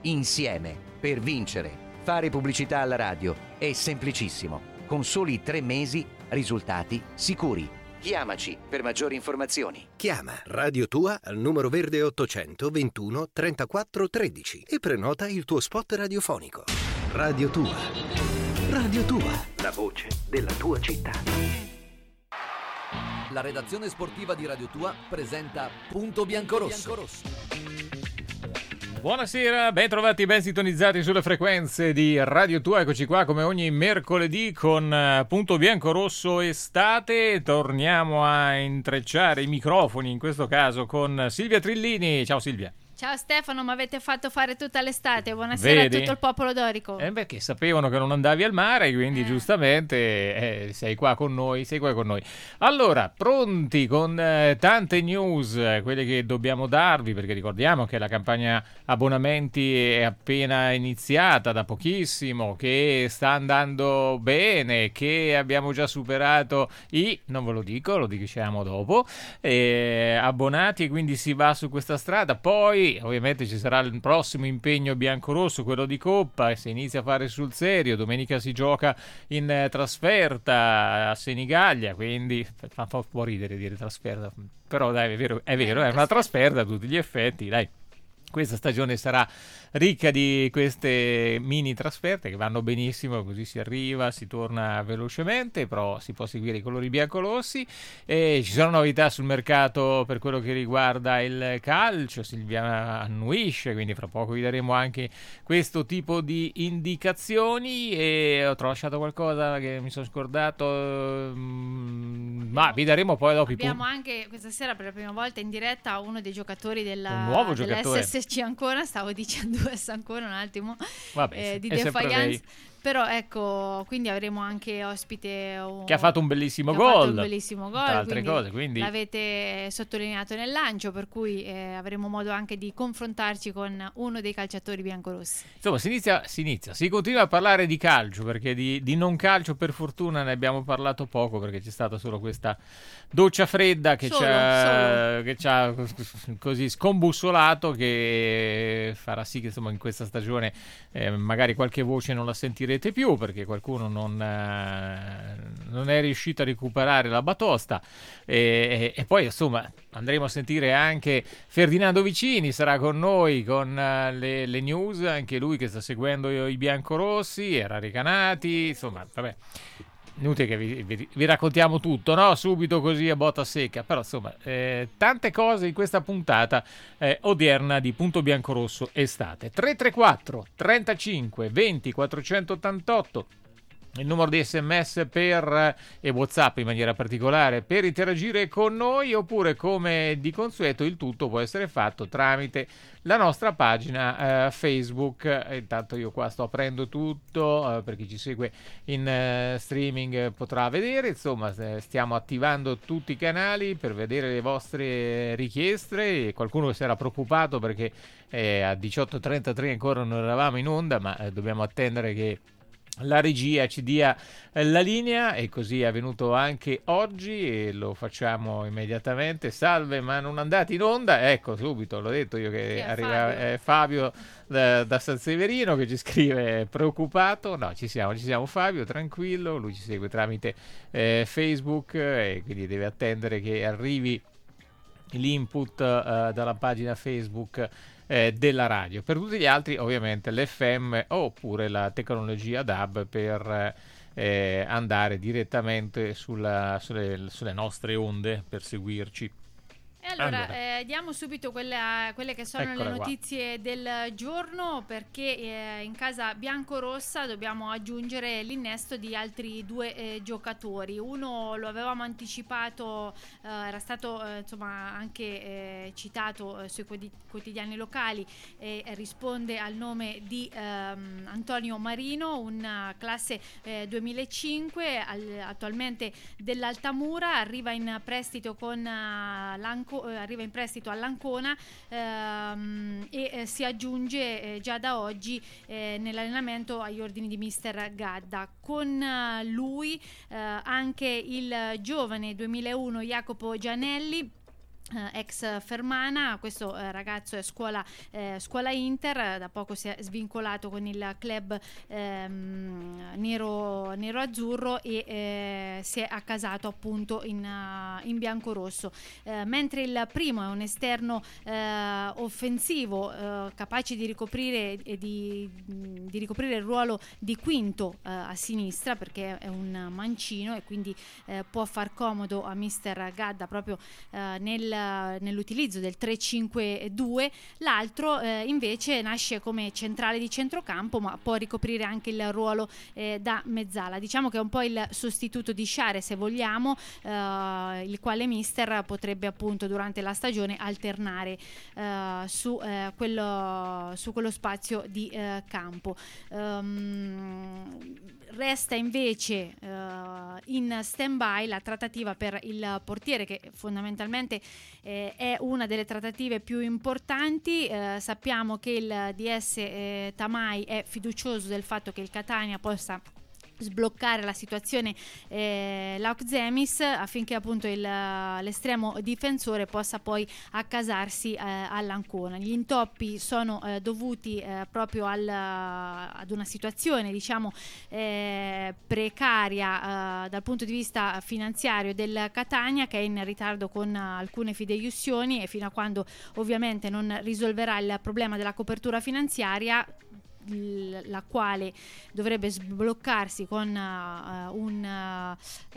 insieme, per vincere. Fare pubblicità alla radio è semplicissimo. Con soli 3 mesi, risultati sicuri. Chiamaci per maggiori informazioni. Chiama Radio Tua al numero verde 821 34 13 e prenota il tuo spot radiofonico. Radio Tua. Radio Tua. La voce della tua città. La redazione sportiva di Radio Tua presenta Punto Biancorosso. Buonasera, ben trovati, ben sintonizzati sulle frequenze di Radio Tua. Eccoci qua come ogni mercoledì con Punto Biancorosso Estate. Torniamo a intrecciare i microfoni, in questo caso con Silvia Trillini. Ciao Silvia. Ciao Stefano, mi avete fatto fare tutta l'estate. Buonasera a tutto il popolo dorico. Perché sapevano che non andavi al mare, quindi giustamente sei qua con noi, Allora, pronti con tante news, quelle che dobbiamo darvi, perché ricordiamo che la campagna abbonamenti è appena iniziata da pochissimo, che sta andando bene, che abbiamo già superato non ve lo dico, lo diciamo dopo, abbonati, e quindi si va su questa strada. Poi ovviamente ci sarà il prossimo impegno biancorosso, quello di Coppa, e si inizia a fare sul serio. Domenica si gioca in trasferta a Senigallia, quindi fa un po' ridere dire trasferta, però dai, è vero, è una trasferta a tutti gli effetti, dai. Questa stagione sarà ricca di queste mini trasferte che vanno benissimo, così si arriva, si torna velocemente, però si può seguire i colori biancorossi. E ci sono novità sul mercato per quello che riguarda il calcio. Silvia annuisce, quindi fra poco vi daremo anche questo tipo di indicazioni. E ho lasciato qualcosa che mi sono scordato, ma vi daremo poi dopo. Abbiamo anche questa sera per la prima volta in diretta uno dei giocatori un nuovo giocatore. SSC Ancona, stavo dicendo Ancona un attimo. Vabbè, di Defiance. Però ecco, quindi avremo anche ospite che ha fatto un bellissimo gol, tra altre cose, quindi l'avete sottolineato nel lancio, per cui avremo modo anche di confrontarci con uno dei calciatori biancorossi. Insomma, si continua a parlare di calcio, perché di non calcio per fortuna ne abbiamo parlato poco, perché c'è stata solo questa doccia fredda che ci ha così scombussolato, che farà sì che insomma in questa stagione magari qualche voce non la sentirete più, perché qualcuno non è riuscito a recuperare la batosta, e poi insomma andremo a sentire anche Ferdinando Vicini, sarà con noi con le news, anche lui che sta seguendo i biancorossi, era Recanati, insomma vabbè, inutile che vi raccontiamo tutto, no? Subito così a botta secca, però insomma tante cose in questa puntata odierna di Punto Biancorosso Estate. 334 35 20 488 il numero di SMS e WhatsApp in maniera particolare per interagire con noi, oppure come di consueto il tutto può essere fatto tramite la nostra pagina Facebook. Intanto io qua sto aprendo tutto, per chi ci segue in streaming potrà vedere, insomma stiamo attivando tutti i canali per vedere le vostre richieste. E qualcuno si era preoccupato perché a 18:33 ancora non eravamo in onda, ma dobbiamo attendere che la regia ci dia la linea, e così è avvenuto anche oggi e lo facciamo immediatamente. Salve, ma non andate in onda? Ecco, subito l'ho detto io che arriva Fabio da San Severino che ci scrive preoccupato. No, ci siamo Fabio, tranquillo, lui ci segue tramite Facebook, e quindi deve attendere che arrivi l'input dalla pagina Facebook della radio. Per tutti gli altri ovviamente l'FM oppure la tecnologia DAB per andare direttamente sulle nostre onde per seguirci. E allora diamo subito quelle che sono le notizie del giorno, perché in casa biancorossa dobbiamo aggiungere l'innesto di altri 2 giocatori. Uno lo avevamo anticipato, era stato insomma anche citato sui quotidiani locali, e risponde al nome di Antonio Marino, un classe 2005, attualmente dell'Altamura, arriva in prestito all'Ancona, e si aggiunge già da oggi nell'allenamento agli ordini di mister Gadda. Con lui anche il giovane 2001 Jacopo Gianelli, ex Fermana. Questo ragazzo è scuola Inter, da poco si è svincolato con il club nero-azzurro e si è accasato appunto in biancorosso, mentre il primo è un esterno offensivo, capace di ricoprire il ruolo di quinto a sinistra, perché è un mancino e quindi può far comodo a mister Gadda proprio nell'utilizzo del 3-5-2. L'altro invece nasce come centrale di centrocampo, ma può ricoprire anche il ruolo da mezzala. Diciamo che è un po' il sostituto di Sciare, se vogliamo, il quale mister potrebbe appunto durante la stagione alternare su quello spazio di campo. Resta invece in stand-by la trattativa per il portiere, che fondamentalmente è una delle trattative più importanti. Sappiamo che il DS Tamai è fiducioso del fatto che il Catania possa sbloccare la situazione Lauk-Zemis, affinché appunto l'estremo difensore possa poi accasarsi all'Ancona. Gli intoppi sono dovuti proprio ad una situazione, diciamo, precaria dal punto di vista finanziario del Catania, che è in ritardo con alcune fideiussioni, e fino a quando ovviamente non risolverà il problema della copertura finanziaria, la quale dovrebbe sbloccarsi con un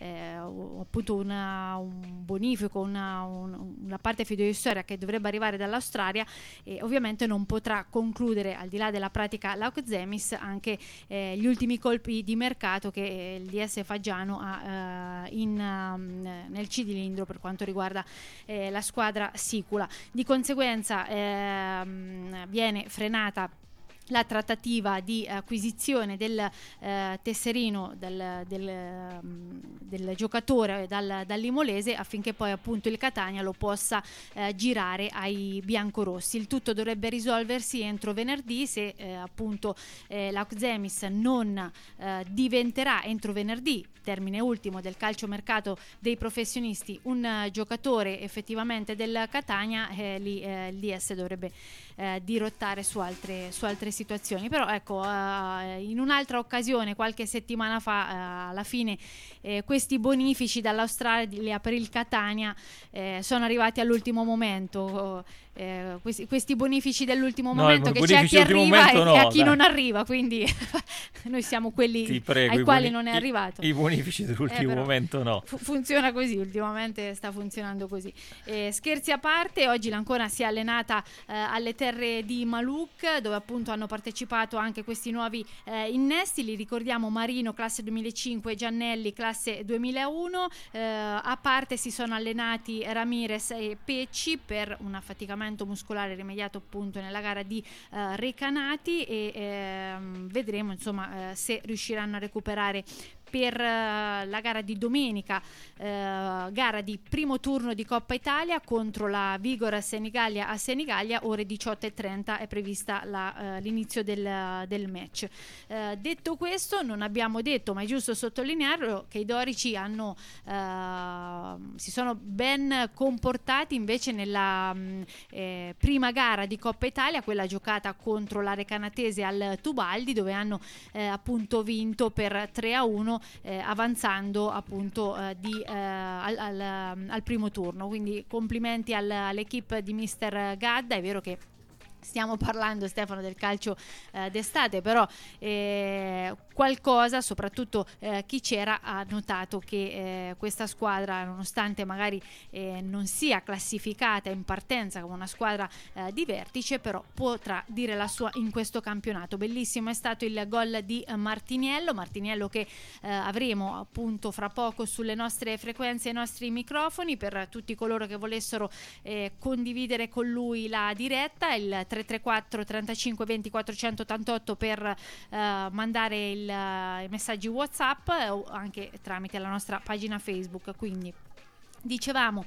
bonifico, una parte fideiussoria che dovrebbe arrivare dall'Australia, e ovviamente non potrà concludere, al di là della pratica Lauk-Zemis, anche gli ultimi colpi di mercato che il DS Faggiano ha nel cilindro per quanto riguarda la squadra sicula. Di conseguenza viene frenata la trattativa di acquisizione del tesserino del giocatore dall'Imolese, affinché poi appunto il Catania lo possa girare ai biancorossi. Il tutto dovrebbe risolversi entro venerdì, se appunto Lauk-Zemis non diventerà entro venerdì, termine ultimo del calciomercato dei professionisti, un giocatore effettivamente del Catania, lì il DS dovrebbe dirottare su altre situazioni. Però ecco, in un'altra occasione qualche settimana fa, alla fine questi bonifici dall'Australia per il Catania sono arrivati all'ultimo momento. Questi bonifici dell'ultimo momento, che c'è a chi arriva e a chi non arriva, quindi noi siamo quelli ai quali non è arrivato. I bonifici dell'ultimo momento no. Funziona così, ultimamente sta funzionando così. Scherzi a parte, oggi l'Ancona si è allenata alle terre di Maluk, dove appunto hanno partecipato anche questi nuovi innesti. Li ricordiamo: Marino classe 2005, Giannelli classe 2001. A parte si sono allenati Ramirez e Pecci per un affaticamento muscolare rimediato appunto nella gara di Recanati, e vedremo insomma se riusciranno a recuperare per la gara di domenica, gara di primo turno di Coppa Italia contro la Vigor Senigallia a Senigallia. Ore 18:30 è prevista l'inizio del match. Detto questo, non abbiamo detto, ma è giusto sottolinearlo, che i dorici si sono ben comportati invece nella prima gara di Coppa Italia, quella giocata contro la Recanatese al Tubaldi, dove hanno appunto vinto per 3-1, avanzando appunto al primo turno. Quindi complimenti all'equipe di mister Gadda. È vero che stiamo parlando, Stefano, del calcio d'estate, però qualcosa, soprattutto chi c'era, ha notato che questa squadra, nonostante magari non sia classificata in partenza come una squadra di vertice, però potrà dire la sua in questo campionato. Bellissimo è stato il gol di Martiniello che avremo appunto fra poco sulle nostre frequenze e i nostri microfoni, per tutti coloro che volessero condividere con lui la diretta. Il 334 35 20 488 per mandare i messaggi WhatsApp, o anche tramite la nostra pagina Facebook. Quindi dicevamo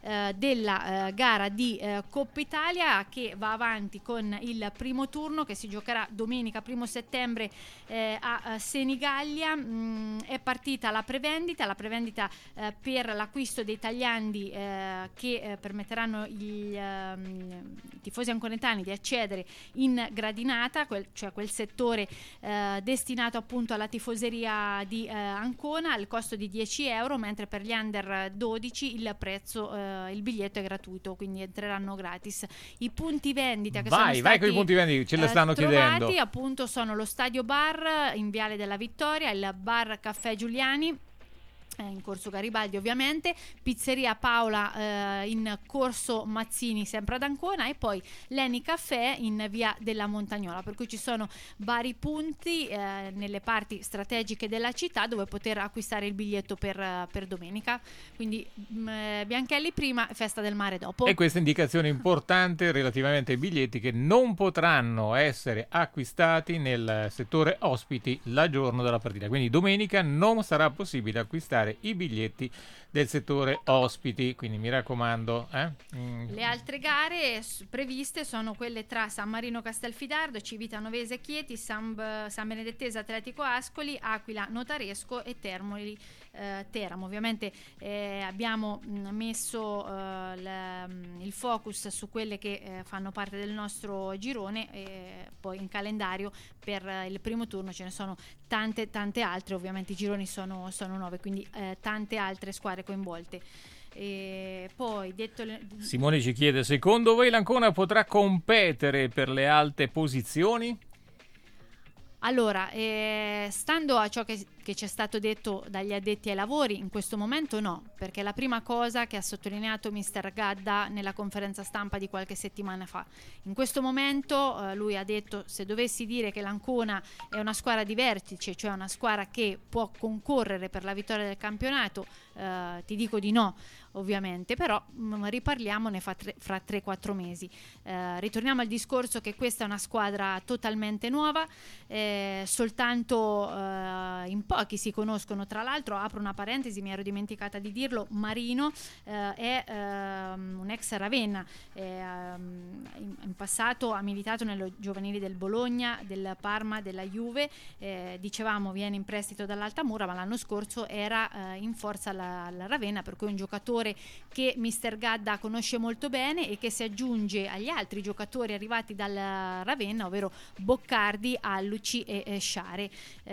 della gara di Coppa Italia, che va avanti con il primo turno che si giocherà domenica 1 settembre a Senigallia. È partita la prevendita per l'acquisto dei tagliandi che permetteranno i tifosi anconetani di accedere in gradinata, cioè quel settore destinato appunto alla tifoseria di Ancona, al costo di 10 euro, mentre per gli under 12 il biglietto è gratuito, quindi entreranno gratis. I punti vendita che sono stati vai con i punti vendita, ce le stanno trovati, chiedendo. appunto sono lo Stadio Bar in Viale della Vittoria, il Bar Caffè Giuliani in Corso Garibaldi ovviamente, Pizzeria Paola in Corso Mazzini sempre ad Ancona, e poi l'Eni Caffè in Via della Montagnola, per cui ci sono vari punti nelle parti strategiche della città dove poter acquistare il biglietto per domenica, quindi Bianchelli prima, Festa del Mare dopo. E questa indicazione importante relativamente ai biglietti che non potranno essere acquistati nel settore ospiti la giorno della partita, quindi domenica non sarà possibile acquistare i biglietti del settore ospiti, quindi mi raccomando. Le altre gare previste sono quelle tra San Marino Castelfidardo, Civita Novese Chieti, San Benedettese Atletico Ascoli, Aquila Notaresco e Termoli Teramo. Ovviamente abbiamo messo il focus su quelle che fanno parte del nostro girone, poi in calendario per il primo turno ce ne sono tante altre, ovviamente i gironi sono 9, quindi tante altre squadre coinvolte. E poi Simone ci chiede: secondo voi l'Ancona potrà competere per le alte posizioni? Allora, stando a ciò che ci è stato detto dagli addetti ai lavori, in questo momento no, perché la prima cosa che ha sottolineato mister Gadda nella conferenza stampa di qualche settimana fa, in questo momento lui ha detto: se dovessi dire che l'Ancona è una squadra di vertice, cioè una squadra che può concorrere per la vittoria del campionato, ti dico di no, ovviamente, però riparliamone fra 3-4 mesi. Ritorniamo al discorso che questa è una squadra totalmente nuova, soltanto in pochi si conoscono. Tra l'altro, apro una parentesi, mi ero dimenticata di dirlo, Marino è un ex Ravenna, in passato ha militato nelle giovanili del Bologna, del Parma, della Juve, dicevamo viene in prestito dall'Altamura, ma l'anno scorso era in forza alla Ravenna, per cui è un giocatore che mister Gadda conosce molto bene e che si aggiunge agli altri giocatori arrivati dal Ravenna, ovvero Boccardi, Alluci e Sciare,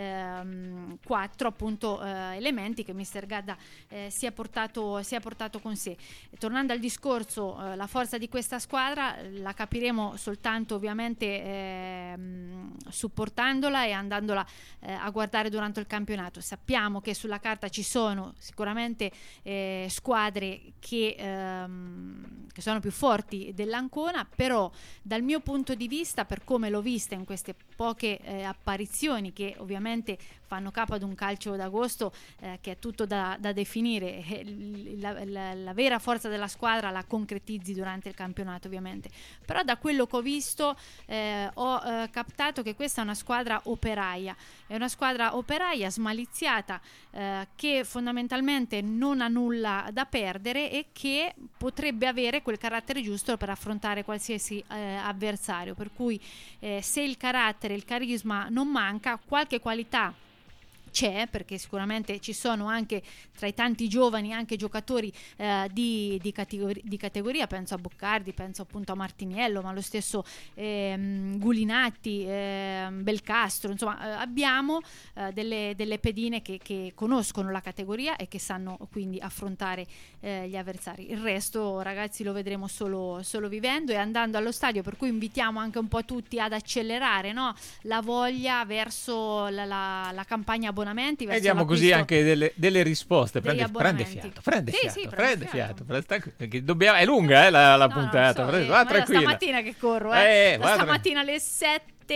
4 appunto elementi che mister Gadda si è portato con sé. E tornando al discorso, la forza di questa squadra la capiremo soltanto ovviamente supportandola e andandola a guardare durante il campionato. Sappiamo che sulla carta ci sono sicuramente squadre che sono più forti dell'Ancona, però dal mio punto di vista, per come l'ho vista in queste poche apparizioni che ovviamente fanno capo ad un calcio d'agosto che è tutto da definire, la vera forza della squadra la concretizzi durante il campionato ovviamente, però da quello che ho visto ho captato che questa è una squadra operaia, smaliziata, che fondamentalmente non ha nulla da perdere e che potrebbe avere quel carattere giusto per affrontare qualsiasi avversario, per cui se il carattere, il carisma non manca, qualche qualità c'è, perché sicuramente ci sono anche tra i tanti giovani anche giocatori di categoria, penso a Boccardi, penso appunto a Martiniello, ma lo stesso Gulinatti, Belcastro, insomma abbiamo delle pedine che conoscono la categoria e che sanno quindi affrontare gli avversari. Il resto, ragazzi, lo vedremo solo vivendo e andando allo stadio, per cui invitiamo anche un po' tutti ad accelerare, no? La voglia verso la campagna abbonamenti, e diamo così anche delle risposte. Prende fiato, perché è lunga la puntata. Stamattina che corro, stamattina alle 7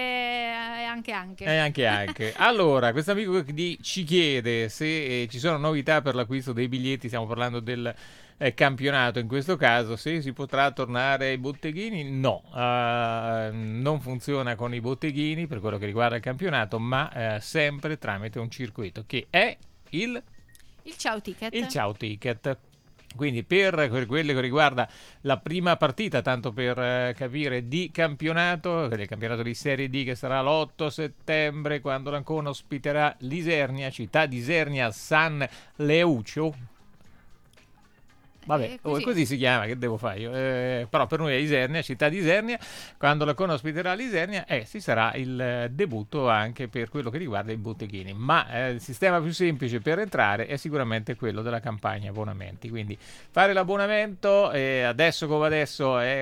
anche. Allora, questo amico ci chiede se ci sono novità per l'acquisto dei biglietti. Stiamo parlando del campionato in questo caso, se si potrà tornare ai botteghini. No, non funziona con i botteghini per quello che riguarda il campionato, ma sempre tramite un circuito che è il Ciao Ticket. Il Ciao Ticket. Quindi per quello che riguarda la prima partita, tanto per capire, di campionato, del campionato di Serie D, che sarà l'8 settembre, quando l'Ancona ospiterà l'Isernia, città di Isernia San Leucio. Vabbè, così si chiama, che devo fare io? Però per noi è Isernia, città di Isernia. Quando l'Ancona ospiterà l'Isernia, ci sarà il debutto anche per quello che riguarda i botteghini. Ma il sistema più semplice per entrare è sicuramente quello della campagna abbonamenti. Quindi fare l'abbonamento adesso come adesso è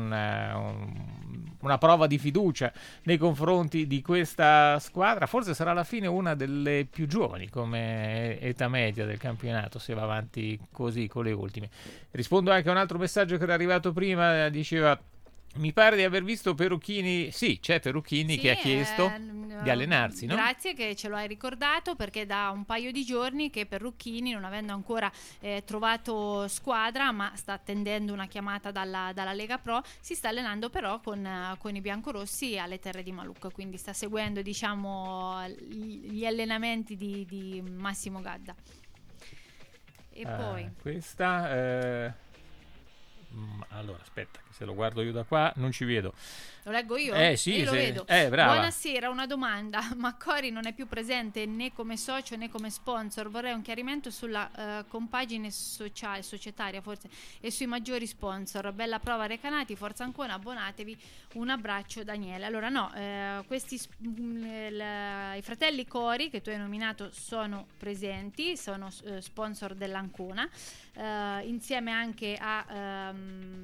una prova di fiducia nei confronti di questa squadra. Forse sarà alla fine una delle più giovani come età media del campionato, se va avanti così con le ultime. Rispondo anche a un altro messaggio che era arrivato prima, diceva: mi pare di aver visto Perucchini. Sì, c'è Perucchini che ha chiesto di allenarsi, no? Grazie che ce lo hai ricordato, perché da un paio di giorni che Perucchini, non avendo ancora trovato squadra, ma sta attendendo una chiamata dalla Lega Pro, si sta allenando però con i biancorossi alle Terre di Malucca, quindi sta seguendo, diciamo, gli allenamenti di Massimo Gadda. E poi questa allora aspetta, che se lo guardo io da qua non ci vedo. Lo leggo io? Sì, io lo vedo. Brava. Buonasera, una domanda. Macquarie non è più presente né come socio né come sponsor. Vorrei un chiarimento sulla compagine societaria forse, e sui maggiori sponsor. Bella prova Recanati, forza Ancona, abbonatevi. Un abbraccio, Daniele. Allora no, i fratelli Cori che tu hai nominato sono presenti, sono sponsor dell'Ancona, insieme anche a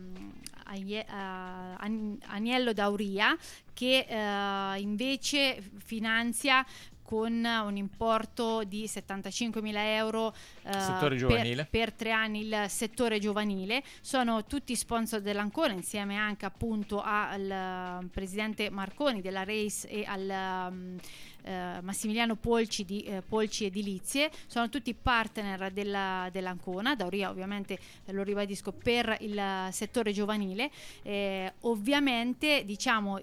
Agnello D'Auria, che invece finanzia con un importo di 75.000 euro per 3 anni il settore giovanile. Sono tutti sponsor dell'Ancona, insieme anche appunto al presidente Marconi della Race e al Massimiliano Polci di Polci Edilizie. Sono tutti partner dell'Ancona. D'Auria ovviamente, lo ribadisco, per il settore giovanile. Ovviamente diciamo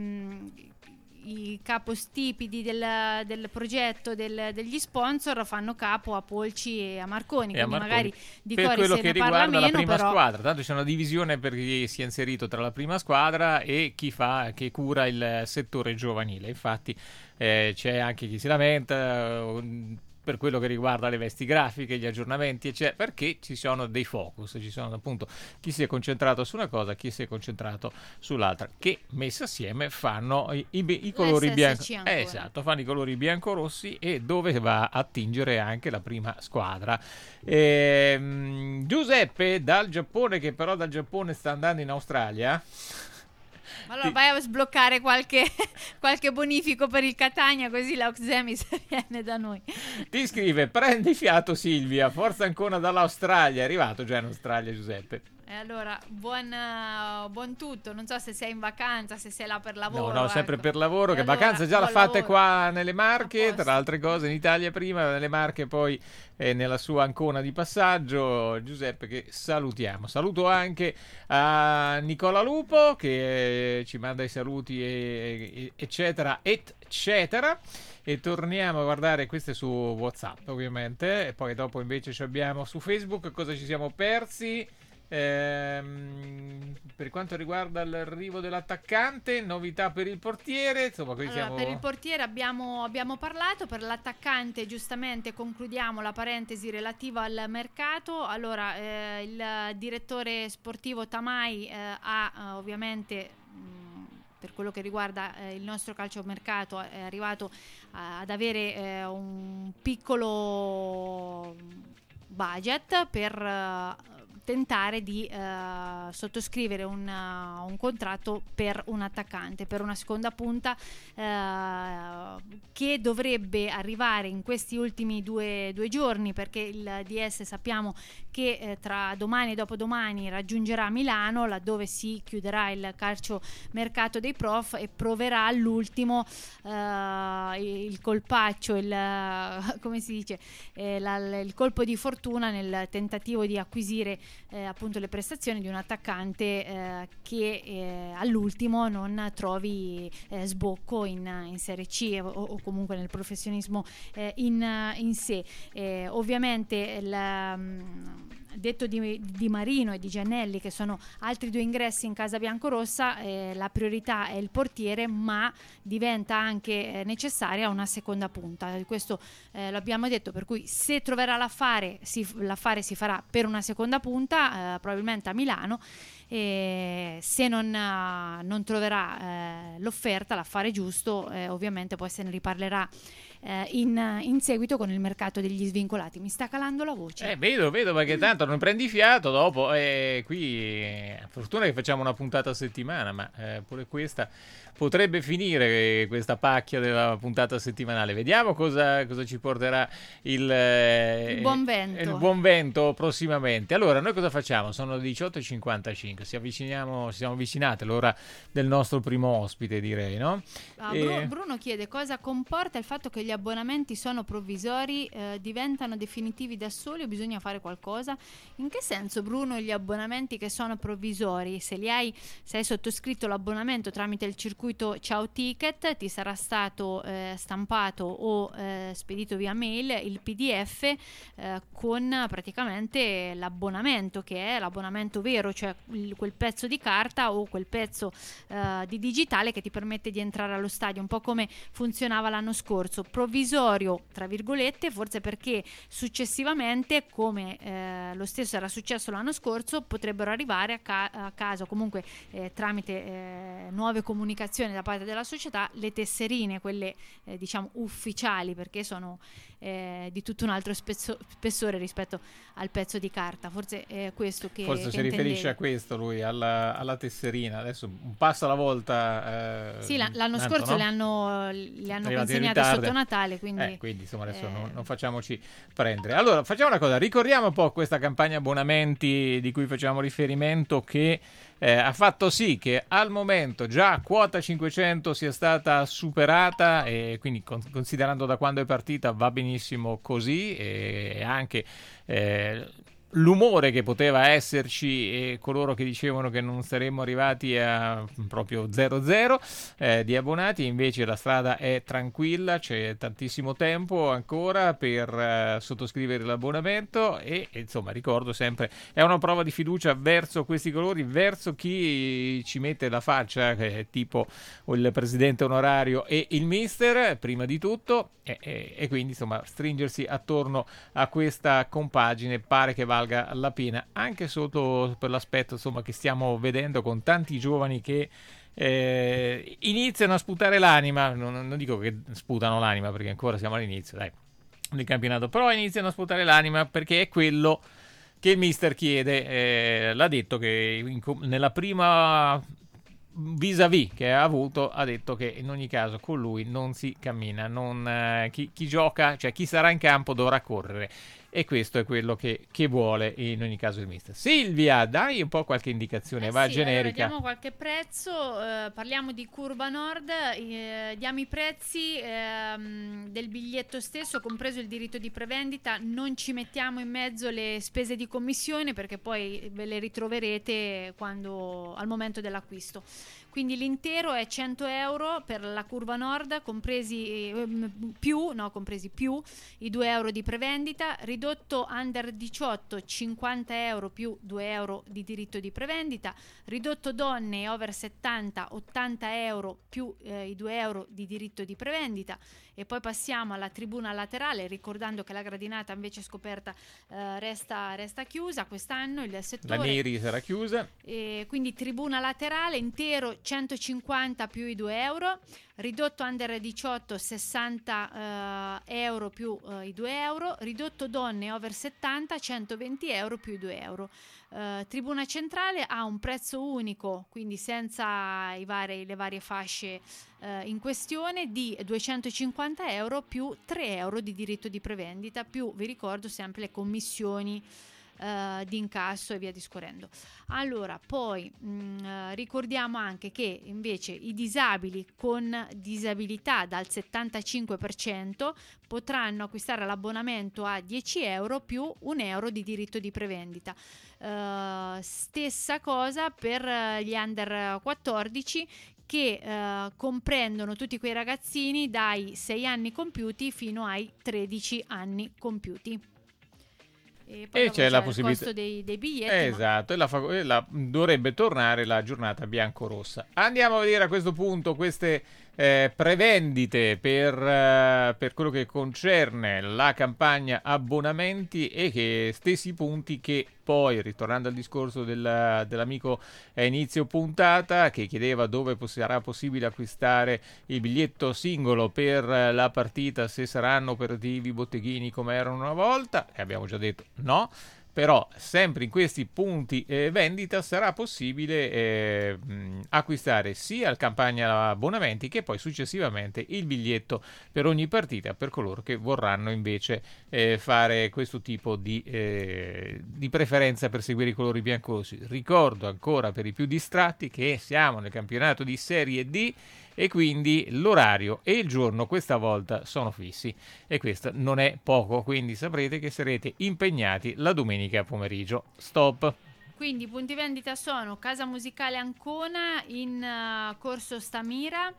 i capostipiti del progetto degli sponsor fanno capo a Polci e a Marconi, quindi magari di per Cori quello se che ne parla riguarda meno, la prima però squadra. Tanto c'è una divisione per chi si è inserito tra la prima squadra e chi che cura il settore giovanile. Infatti c'è anche chi si lamenta per quello che riguarda le vesti grafiche, gli aggiornamenti, eccetera, perché ci sono dei focus, ci sono appunto chi si è concentrato su una cosa, chi si è concentrato sull'altra, che messe assieme fanno i colori bianco. Esatto, fanno i colori biancorossi, e dove va a attingere anche la prima squadra. Giuseppe dal Giappone, che però dal Giappone sta andando in Australia. Allora vai a sbloccare qualche bonifico per il Catania, così la Oxemis viene da noi. Ti scrive: prendi fiato Silvia, forza Ancona dall'Australia. È arrivato già in Australia Giuseppe. E allora buon tutto. Non so se sei in vacanza, se sei là per lavoro. No, sempre per lavoro. Che allora, vacanza già l'ha fatta qua nelle Marche, tra altre cose in Italia prima, nelle Marche poi nella sua Ancona di passaggio. Giuseppe, che salutiamo. Saluto anche a Nicola Lupo, che ci manda i saluti eccetera. E torniamo a guardare queste su WhatsApp, ovviamente, e poi dopo invece ci abbiamo su Facebook. Cosa ci siamo persi? Per quanto riguarda l'arrivo dell'attaccante, novità per il portiere, insomma, allora, per il portiere abbiamo parlato. Per l'attaccante giustamente concludiamo la parentesi relativa al mercato. Allora il direttore sportivo Tamai ha ovviamente, per quello che riguarda il nostro calciomercato, è arrivato ad avere un piccolo budget per tentare di sottoscrivere un contratto per un attaccante, per una seconda punta, che dovrebbe arrivare in questi ultimi due giorni, perché il DS sappiamo che tra domani e dopodomani raggiungerà Milano, laddove si chiuderà il calciomercato dei prof, e proverà all'ultimo il colpaccio, come si dice, il colpo di fortuna nel tentativo di acquisire appunto le prestazioni di un attaccante che all'ultimo non trovi sbocco in Serie C o comunque nel professionismo in sé. Ovviamente detto di Marino e di Giannelli, che sono altri 2 ingressi in casa biancorossa, la priorità è il portiere, ma diventa anche necessaria una seconda punta. Questo lo abbiamo detto, per cui se troverà l'affare si farà per una seconda punta, probabilmente a Milano. Se non troverà l'offerta, l'affare giusto, ovviamente poi se ne riparlerà in seguito con il mercato degli svincolati. Mi sta calando la voce. Vedo perché tanto non prendi fiato dopo. Qui fortuna che facciamo una puntata a settimana, ma pure questa potrebbe finire, questa pacchia della puntata settimanale. Vediamo cosa ci porterà il buon vento. Il buon vento prossimamente. Allora, noi cosa facciamo? Sono le 18:55, si siamo avvicinate l'ora del nostro primo ospite, direi, no? Bruno chiede cosa comporta il fatto che gli abbonamenti sono provvisori, diventano definitivi da soli o bisogna fare qualcosa? In che senso, Bruno, gli abbonamenti che sono provvisori? Se hai sottoscritto l'abbonamento tramite il circuito Ciao Ticket, ti sarà stato stampato o spedito via mail il PDF con praticamente l'abbonamento, che è l'abbonamento vero, cioè quel pezzo di carta o quel pezzo di digitale che ti permette di entrare allo stadio, un po' come funzionava l'anno scorso. Provvisorio tra virgolette, forse perché successivamente, come lo stesso era successo l'anno scorso, potrebbero arrivare a casa, comunque tramite nuove comunicazioni da parte della società, le tesserine, quelle diciamo ufficiali, perché sono di tutto un altro spessore rispetto al pezzo di carta. Forse è questo che si riferisce a questo lui, alla tesserina. Adesso un passo alla volta. Sì, l'anno scorso no? le hanno consegnate sotto Natale, quindi insomma adesso non facciamoci prendere. Allora facciamo una cosa, ricordiamo un po' questa campagna abbonamenti di cui facciamo riferimento, che ha fatto sì che al momento già quota 500 sia stata superata, e quindi considerando da quando è partita va benissimo così, e anche l'umore che poteva esserci e coloro che dicevano che non saremmo arrivati a proprio 0-0 di abbonati, invece la strada è tranquilla, c'è tantissimo tempo ancora per sottoscrivere l'abbonamento e insomma ricordo sempre è una prova di fiducia verso questi colori, verso chi ci mette la faccia, tipo il presidente onorario e il mister prima di tutto, e quindi insomma stringersi attorno a questa compagine pare che valga la pena, anche sotto per l'aspetto insomma che stiamo vedendo con tanti giovani che iniziano a sputare l'anima. Non dico che sputano l'anima perché ancora siamo all'inizio del campionato, però iniziano a sputare l'anima perché è quello che il mister chiede. L'ha detto che nella prima vis-à-vis che ha avuto, ha detto che in ogni caso con lui non si cammina, chi gioca, cioè chi sarà in campo dovrà correre, e questo è quello che vuole in ogni caso il mister. Silvia, dai un po' qualche indicazione, va generica. Allora, diamo qualche prezzo, parliamo di Curva Nord, diamo i prezzi del biglietto stesso, compreso il diritto di prevendita, non ci mettiamo in mezzo le spese di commissione perché poi ve le ritroverete al momento dell'acquisto. Quindi l'intero è 100 euro per la Curva Nord, compresi più i 2 euro di prevendita. Ridotto under 18 50 euro più 2 euro di diritto di prevendita. Ridotto donne over 70 80 euro più i 2 euro di diritto di prevendita. E poi passiamo alla tribuna laterale, ricordando che la gradinata invece scoperta resta chiusa quest'anno, il settore. La Neri sarà chiusa. Quindi tribuna laterale intero 150 più i 2 euro, ridotto under 18 60 euro più i 2 euro, ridotto donne over 70 120 euro più i 2 euro. Tribuna centrale ha un prezzo unico, quindi senza le varie fasce in questione, di 250 euro più 3 euro di diritto di prevendita, più vi ricordo sempre le commissioni di incasso e via discorrendo. Allora poi ricordiamo anche che invece i disabili con disabilità dal 75% potranno acquistare l'abbonamento a 10 euro più 1 euro di diritto di prevendita. Stessa cosa per gli under 14 che comprendono tutti quei ragazzini dai 6 anni compiuti fino ai 13 anni compiuti. E poi c'è la possibilità, il costo dei biglietti. Esatto, e dovrebbe tornare la giornata biancorossa. Andiamo a vedere a questo punto queste prevendite per quello che concerne la campagna abbonamenti, e che stessi punti che poi, ritornando al discorso dell'amico a inizio puntata, che chiedeva dove sarà possibile acquistare il biglietto singolo per la partita, se saranno operativi i botteghini come erano una volta, e abbiamo già detto no. Però sempre in questi punti vendita sarà possibile acquistare sia il campagna abbonamenti che poi successivamente il biglietto per ogni partita, per coloro che vorranno invece fare questo tipo di preferenza per seguire i colori biancorossi. Ricordo ancora per i più distratti che siamo nel campionato di Serie D, e quindi l'orario e il giorno questa volta sono fissi, e questo non è poco, quindi saprete che sarete impegnati la domenica pomeriggio. Stop. Quindi i punti vendita sono Casa Musicale Ancona in Corso Stamira,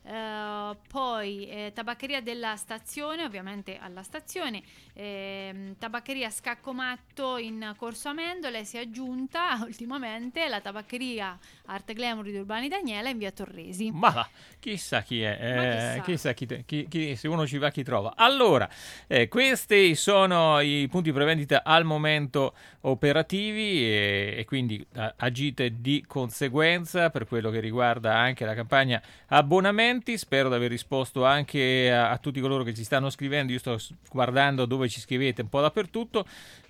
poi Tabaccheria della Stazione, ovviamente alla stazione, Tabaccheria Scaccomatto in Corso Amendola, si è aggiunta ultimamente la Tabaccheria Arte Glamour di Urbani Daniela in via Torresi. Ma chissà chi è, chissà chi, se uno ci va chi trova. Allora, questi sono i punti prevendita al momento operativi, e quindi agite di conseguenza per quello che riguarda anche la campagna abbonamenti. Spero di aver risposto anche a tutti coloro che ci stanno scrivendo. Io sto guardando dove ci scrivete un po' dappertutto.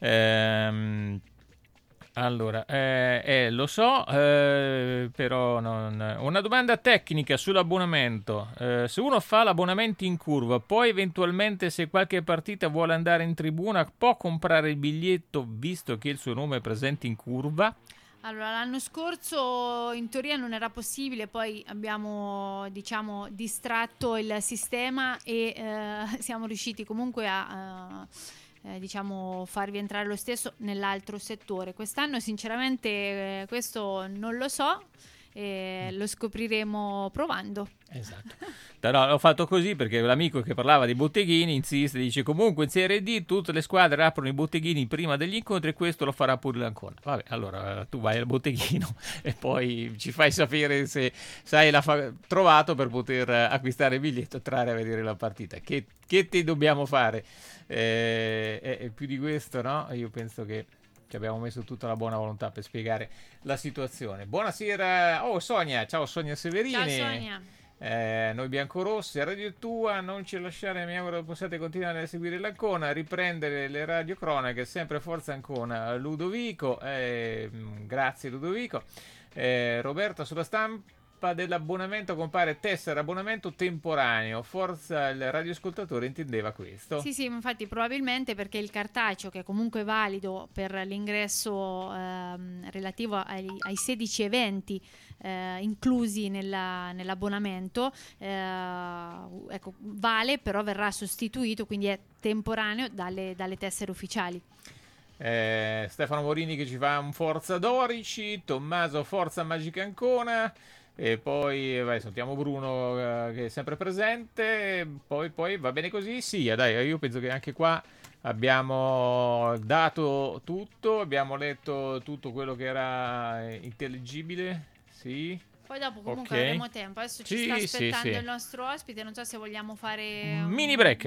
Allora, lo so, però una domanda tecnica sull'abbonamento. Se uno fa l'abbonamento in curva, poi eventualmente, se qualche partita vuole andare in tribuna, può comprare il biglietto visto che il suo nome è presente in curva? Allora, l'anno scorso in teoria non era possibile, poi abbiamo distratto il sistema e siamo riusciti comunque a farvi entrare lo stesso nell'altro settore. Quest'anno sinceramente questo non lo so, lo scopriremo provando. Esatto. Però l'ho fatto così perché l'amico che parlava dei botteghini insiste, dice comunque in Serie D tutte le squadre aprono i botteghini prima degli incontri, e questo lo farà pure l'Ancona. Vabbè, allora tu vai al botteghino e poi ci fai sapere se sai trovato per poter acquistare il biglietto e entrare a vedere la partita. Che ti dobbiamo fare? Più di questo, no? Io penso che ci abbiamo messo tutta la buona volontà per spiegare la situazione. Buonasera, Sonia, ciao Sonia Severini. Ciao Sonia. Noi biancorossi a Radio Tua, non ci lasciare, mi auguro possiate continuare a seguire l'Ancona, riprendere le radiocronache, sempre forza Ancona. Ludovico, grazie Ludovico. Roberto, sulla stampa dell'abbonamento compare tessera abbonamento temporaneo, forza il radioascoltatore intendeva questo. Sì, infatti probabilmente perché il cartaceo, che è comunque valido per l'ingresso relativo ai 16 eventi inclusi nell'abbonamento, vale, però verrà sostituito, quindi è temporaneo dalle tessere ufficiali. Stefano Morini che ci fa un forza Dorici, Tommaso forza Magica Ancona, e poi sentiamo Bruno che è sempre presente, poi va bene così. Sì, dai, io penso che anche qua abbiamo dato tutto, abbiamo letto tutto quello che era intelligibile. Sì. Poi dopo comunque avremo tempo. Adesso ci sta aspettando il nostro ospite, non so se vogliamo fare un mini break.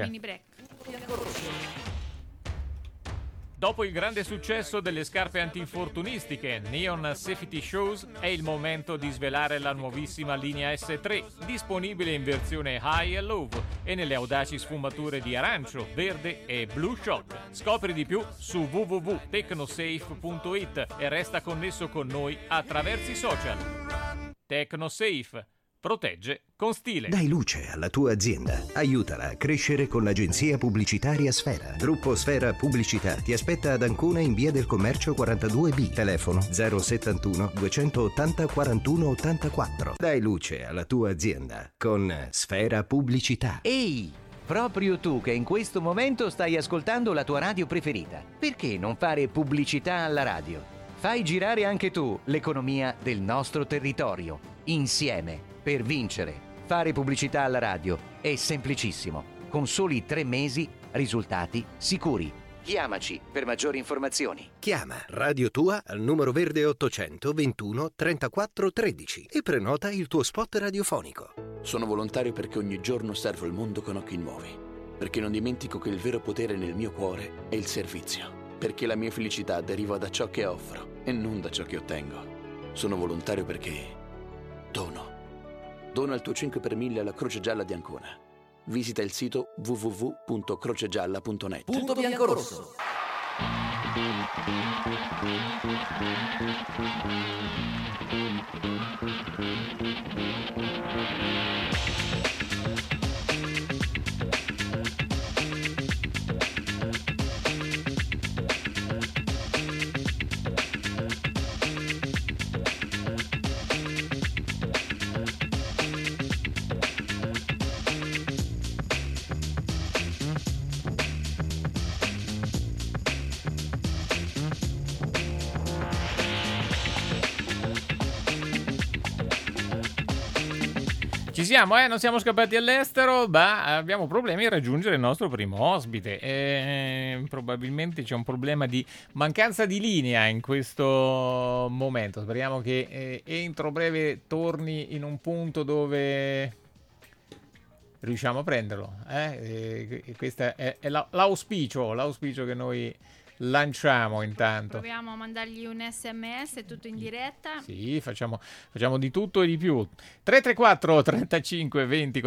Dopo il grande successo delle scarpe antinfortunistiche Neon Safety Shoes, è il momento di svelare la nuovissima linea S3, disponibile in versione High e Low e nelle audaci sfumature di arancio, verde e blue shock. Scopri di più su www.tecnosafe.it e resta connesso con noi attraverso i social. Tecnosafe. Protegge con stile. Dai luce alla tua azienda. Aiutala a crescere con l'agenzia pubblicitaria Sfera. Gruppo Sfera Pubblicità ti aspetta ad Ancona in via del Commercio 42B. Telefono 071 280 41 84. Dai luce alla tua azienda con Sfera Pubblicità. Ehi! Proprio tu che in questo momento stai ascoltando la tua radio preferita. Perché non fare pubblicità alla radio? Fai girare anche tu l'economia del nostro territorio. Insieme. Per vincere, fare pubblicità alla radio è semplicissimo. Con soli 3 mesi, risultati sicuri. Chiamaci per maggiori informazioni. Chiama Radio Tua al numero verde 800 21 34 13 e prenota il tuo spot radiofonico. Sono volontario perché ogni giorno servo il mondo con occhi nuovi, perché non dimentico che il vero potere nel mio cuore è il servizio, perché la mia felicità deriva da ciò che offro e non da ciò che ottengo. Sono volontario perché dono il tuo 5 per 1000 alla Croce Gialla di Ancona. Visita il sito www.crocegialla.net. Punto biancorosso. Ci siamo, non siamo scappati all'estero, ma abbiamo problemi a raggiungere il nostro primo ospite. Probabilmente c'è un problema di mancanza di linea in questo momento. Speriamo che entro breve torni in un punto dove riusciamo a prenderlo. Questo è l'auspicio che noi lanciamo intanto. Proviamo a mandargli un SMS, tutto in diretta. Sì, facciamo di tutto e di più. 334 35 20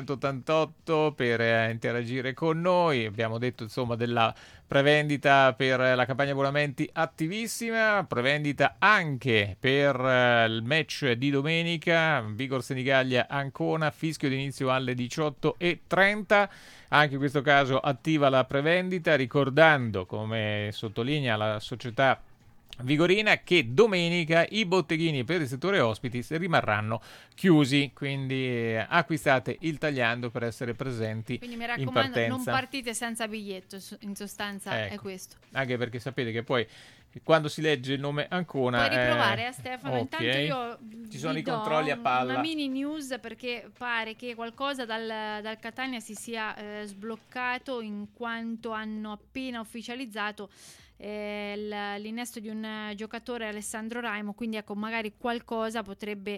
488 per interagire con noi. Abbiamo detto insomma della prevendita per la campagna abbonamenti attivissima, prevendita anche per il match di domenica, Vigor Senigallia Ancona, fischio d'inizio alle 18:30. Anche in questo caso attiva la prevendita, ricordando, come sottolinea la società vigorina, che domenica i botteghini per il settore hospitis rimarranno chiusi, quindi acquistate il tagliando per essere presenti. Quindi mi raccomando, non partite senza biglietto, in sostanza è questo. Anche perché sapete che poi quando si legge il nome Ancona puoi riprovare Stefano. Okay. Intanto io ci sono i controlli a palla, una mini news, perché pare che qualcosa dal Catania si sia sbloccato, in quanto hanno appena ufficializzato l'innesto di un giocatore, Alessandro Raimo, quindi ecco, magari qualcosa potrebbe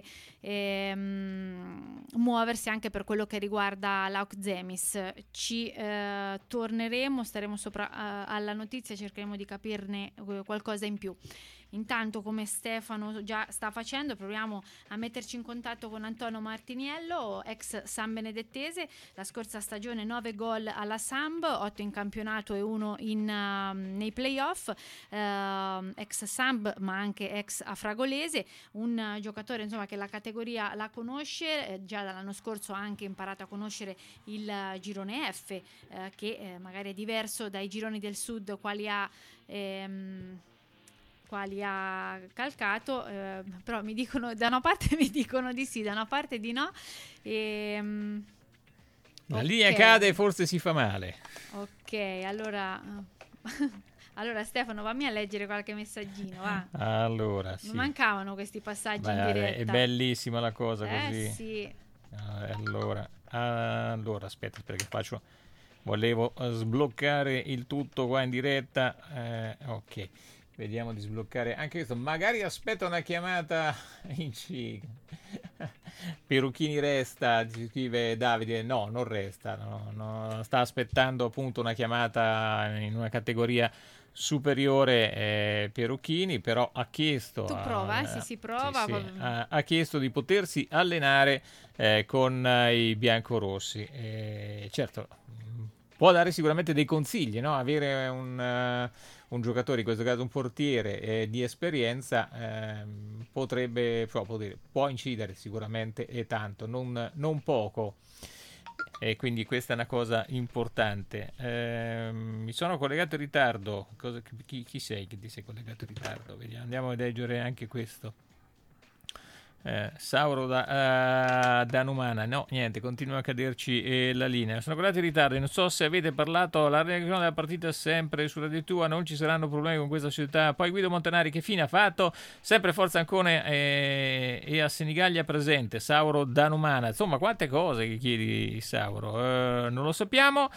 muoversi anche per quello che riguarda l'Auk Zemis. Ci torneremo, staremo sopra alla notizia, cercheremo di capirne qualcosa in più. Intanto, come Stefano già sta facendo, proviamo a metterci in contatto con Antonio Martiniello, ex San Benedettese. La scorsa stagione 9 gol alla Samb, 8 in campionato e 1 nei playoff, ex Samb ma anche ex Afragolese, un giocatore insomma che la categoria la conosce, già dall'anno scorso ha anche imparato a conoscere il girone F, che magari è diverso dai gironi del sud quali ha calcato, però mi dicono, da una parte mi dicono di sì, da una parte di no. La linea cade e forse si fa male. Ok, allora Stefano, fammi a leggere qualche messaggino, va. Allora, sì. Mi mancavano questi passaggi in diretta. È bellissima la cosa così. Sì. Allora, aspetta che faccio. Volevo sbloccare il tutto qua in diretta. Ok. Vediamo di sbloccare anche questo. Magari aspetta una chiamata in C. Perucchini resta, ci scrive Davide. No, non resta. No, sta aspettando appunto una chiamata in una categoria superiore. Perucchini però ha chiesto. Tu prova, si prova. Sì, ha chiesto di potersi allenare con i biancorossi. Certo, può dare sicuramente dei consigli, no? Avere un giocatore, in questo caso un portiere di esperienza, può incidere sicuramente e tanto, non poco, e quindi questa è una cosa importante. Mi sono collegato in ritardo. Chi sei che ti sei collegato in ritardo? Vediamo, andiamo a leggere anche questo. Sauro da Numana, no, niente, continua a caderci la linea. Sono colati in ritardo, non so se avete parlato la reazione della partita sempre su Radio Tua, non ci saranno problemi con questa società. Poi Guido Montanari, che fine ha fatto? Sempre Forza Ancone e a Senigallia presente. Sauro da Numana, insomma, quante cose che chiedi, Sauro, non lo sappiamo.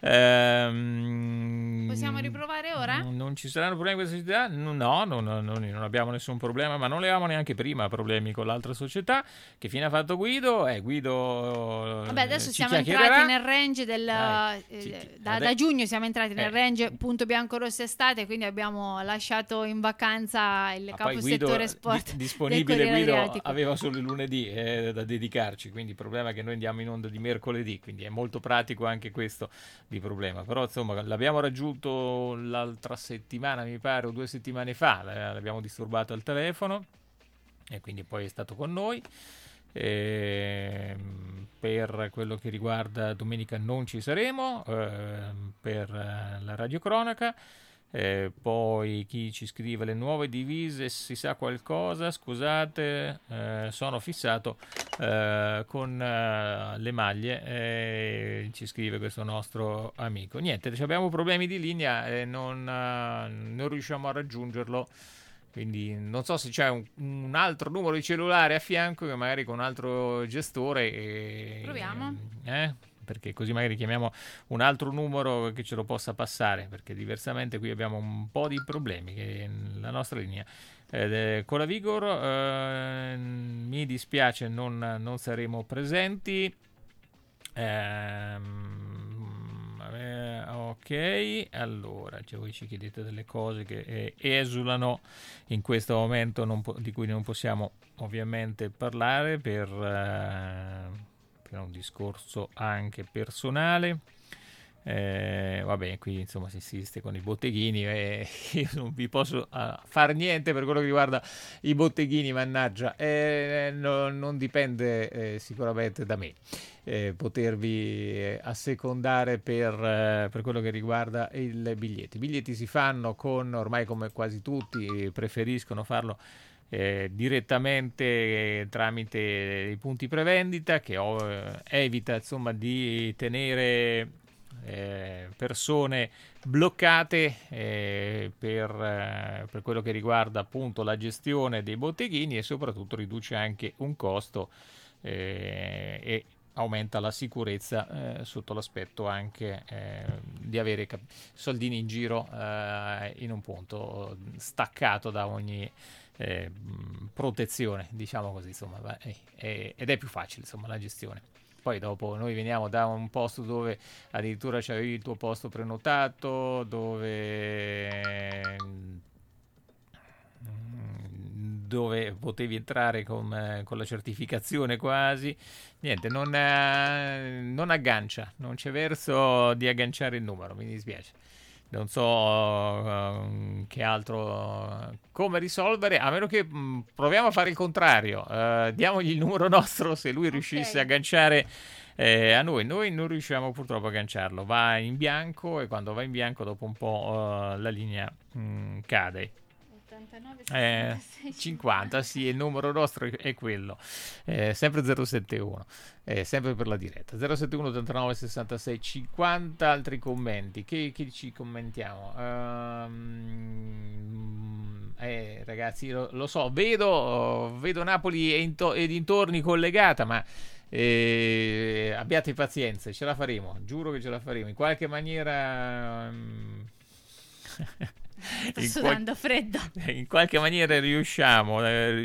Possiamo riprovare ora? Non ci saranno problemi con questa società? No, non abbiamo nessun problema, ma non le avevamo neanche prima problemi con l'altra società. Che fine ha fatto Guido? Guido, vabbè, adesso siamo entrati nel range da giugno siamo entrati nel range punto biancorosso estate, quindi abbiamo lasciato in vacanza il caposettore sport disponibile. Guido aveva solo il lunedì da dedicarci, quindi il problema è che noi andiamo in onda di mercoledì, quindi è molto pratico anche questo di problema. Però insomma l'abbiamo raggiunto l'altra settimana, mi pare, o 2 settimane fa, l'abbiamo disturbato al telefono e quindi poi è stato con noi. Per quello che riguarda domenica non ci saremo, per la radiocronaca. Poi chi ci scrive le nuove divise, si sa qualcosa? Scusate, sono fissato con le maglie, ci scrive questo nostro amico. Niente, abbiamo problemi di linea e non riusciamo a raggiungerlo, quindi non so se c'è un altro numero di cellulare a fianco, che magari con un altro gestore proviamo, perché così magari chiamiamo un altro numero che ce lo possa passare, perché diversamente qui abbiamo un po' di problemi che la nostra linea con la Vigor mi dispiace non saremo presenti. Ok, allora voi ci chiedete delle cose che esulano in questo momento, di cui non possiamo ovviamente parlare per un discorso anche personale. Vabbè, qui insomma si insiste con i botteghini e io non vi posso fare niente per quello che riguarda i botteghini, mannaggia, non dipende sicuramente da me potervi assecondare per quello che riguarda i biglietti si fanno ormai come quasi tutti preferiscono farlo direttamente tramite i punti prevendita, che evita insomma di tenere persone bloccate per quello che riguarda appunto la gestione dei botteghini, e soprattutto riduce anche un costo e aumenta la sicurezza sotto l'aspetto anche di avere soldini in giro in un punto staccato da ogni protezione, diciamo così, insomma, ed è più facile insomma la gestione. Poi dopo noi veniamo da un posto dove addirittura c'avevi il tuo posto prenotato, dove potevi entrare con la certificazione quasi. Niente, non aggancia, non c'è verso di agganciare il numero, mi dispiace. Non so che altro, come risolvere, a meno che proviamo a fare il contrario, diamogli il numero nostro, se lui riuscisse a agganciare a noi non riusciamo purtroppo a agganciarlo, va in bianco, e quando va in bianco dopo un po' la linea cade. 50, sì, il numero nostro è quello, sempre 071, sempre per la diretta, 071 89 66 50. Altri commenti che ci commentiamo? Ragazzi, lo so, vedo Napoli e dintorni collegata, ma abbiate pazienza, ce la faremo, giuro che ce la faremo in qualche maniera. Sto sudando freddo. In qualche maniera riusciremo.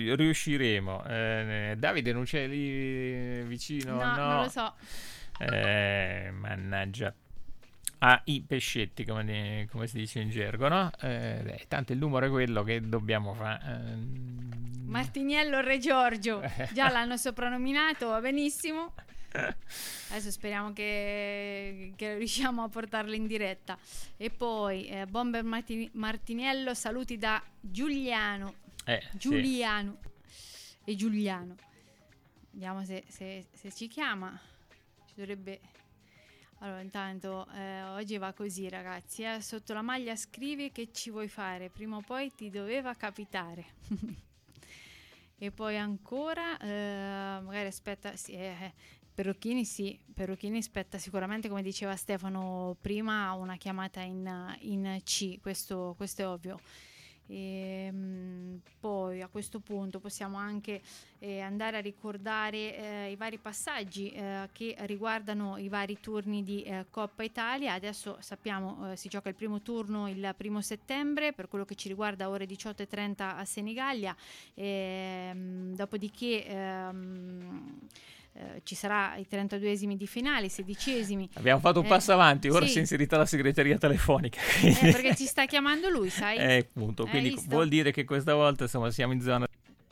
Davide non c'è lì vicino? No, non lo so. Mannaggia. I pescetti, come si dice in gergo, no? Tanto il numero è quello che dobbiamo fare. Martiniello Re Giorgio. Già l'hanno soprannominato, va benissimo. Adesso speriamo che riusciamo a portarlo in diretta. E poi Bomber Martiniello, saluti da Giuliano. Giuliano e Giuliano. Vediamo se ci chiama. Ci dovrebbe. Allora, intanto oggi va così, ragazzi, sotto la maglia scrivi che ci vuoi fare, prima o poi ti doveva capitare. E poi ancora, magari aspetta, sì, Perrucchini aspetta sicuramente, come diceva Stefano prima, una chiamata in C, questo è ovvio. Poi a questo punto possiamo anche andare a ricordare i vari passaggi che riguardano i vari turni di Coppa Italia. Adesso sappiamo si gioca il primo turno il 1° settembre, per quello che ci riguarda ore 18:30 a Senigallia, dopodiché ci sarà i 32esimi di finale, i 16esimi. Abbiamo fatto un passo avanti, ora sì. si è inserita la segreteria telefonica. Perché ci sta chiamando lui, sai? Appunto, quindi vuol dire che questa volta insomma siamo in zona.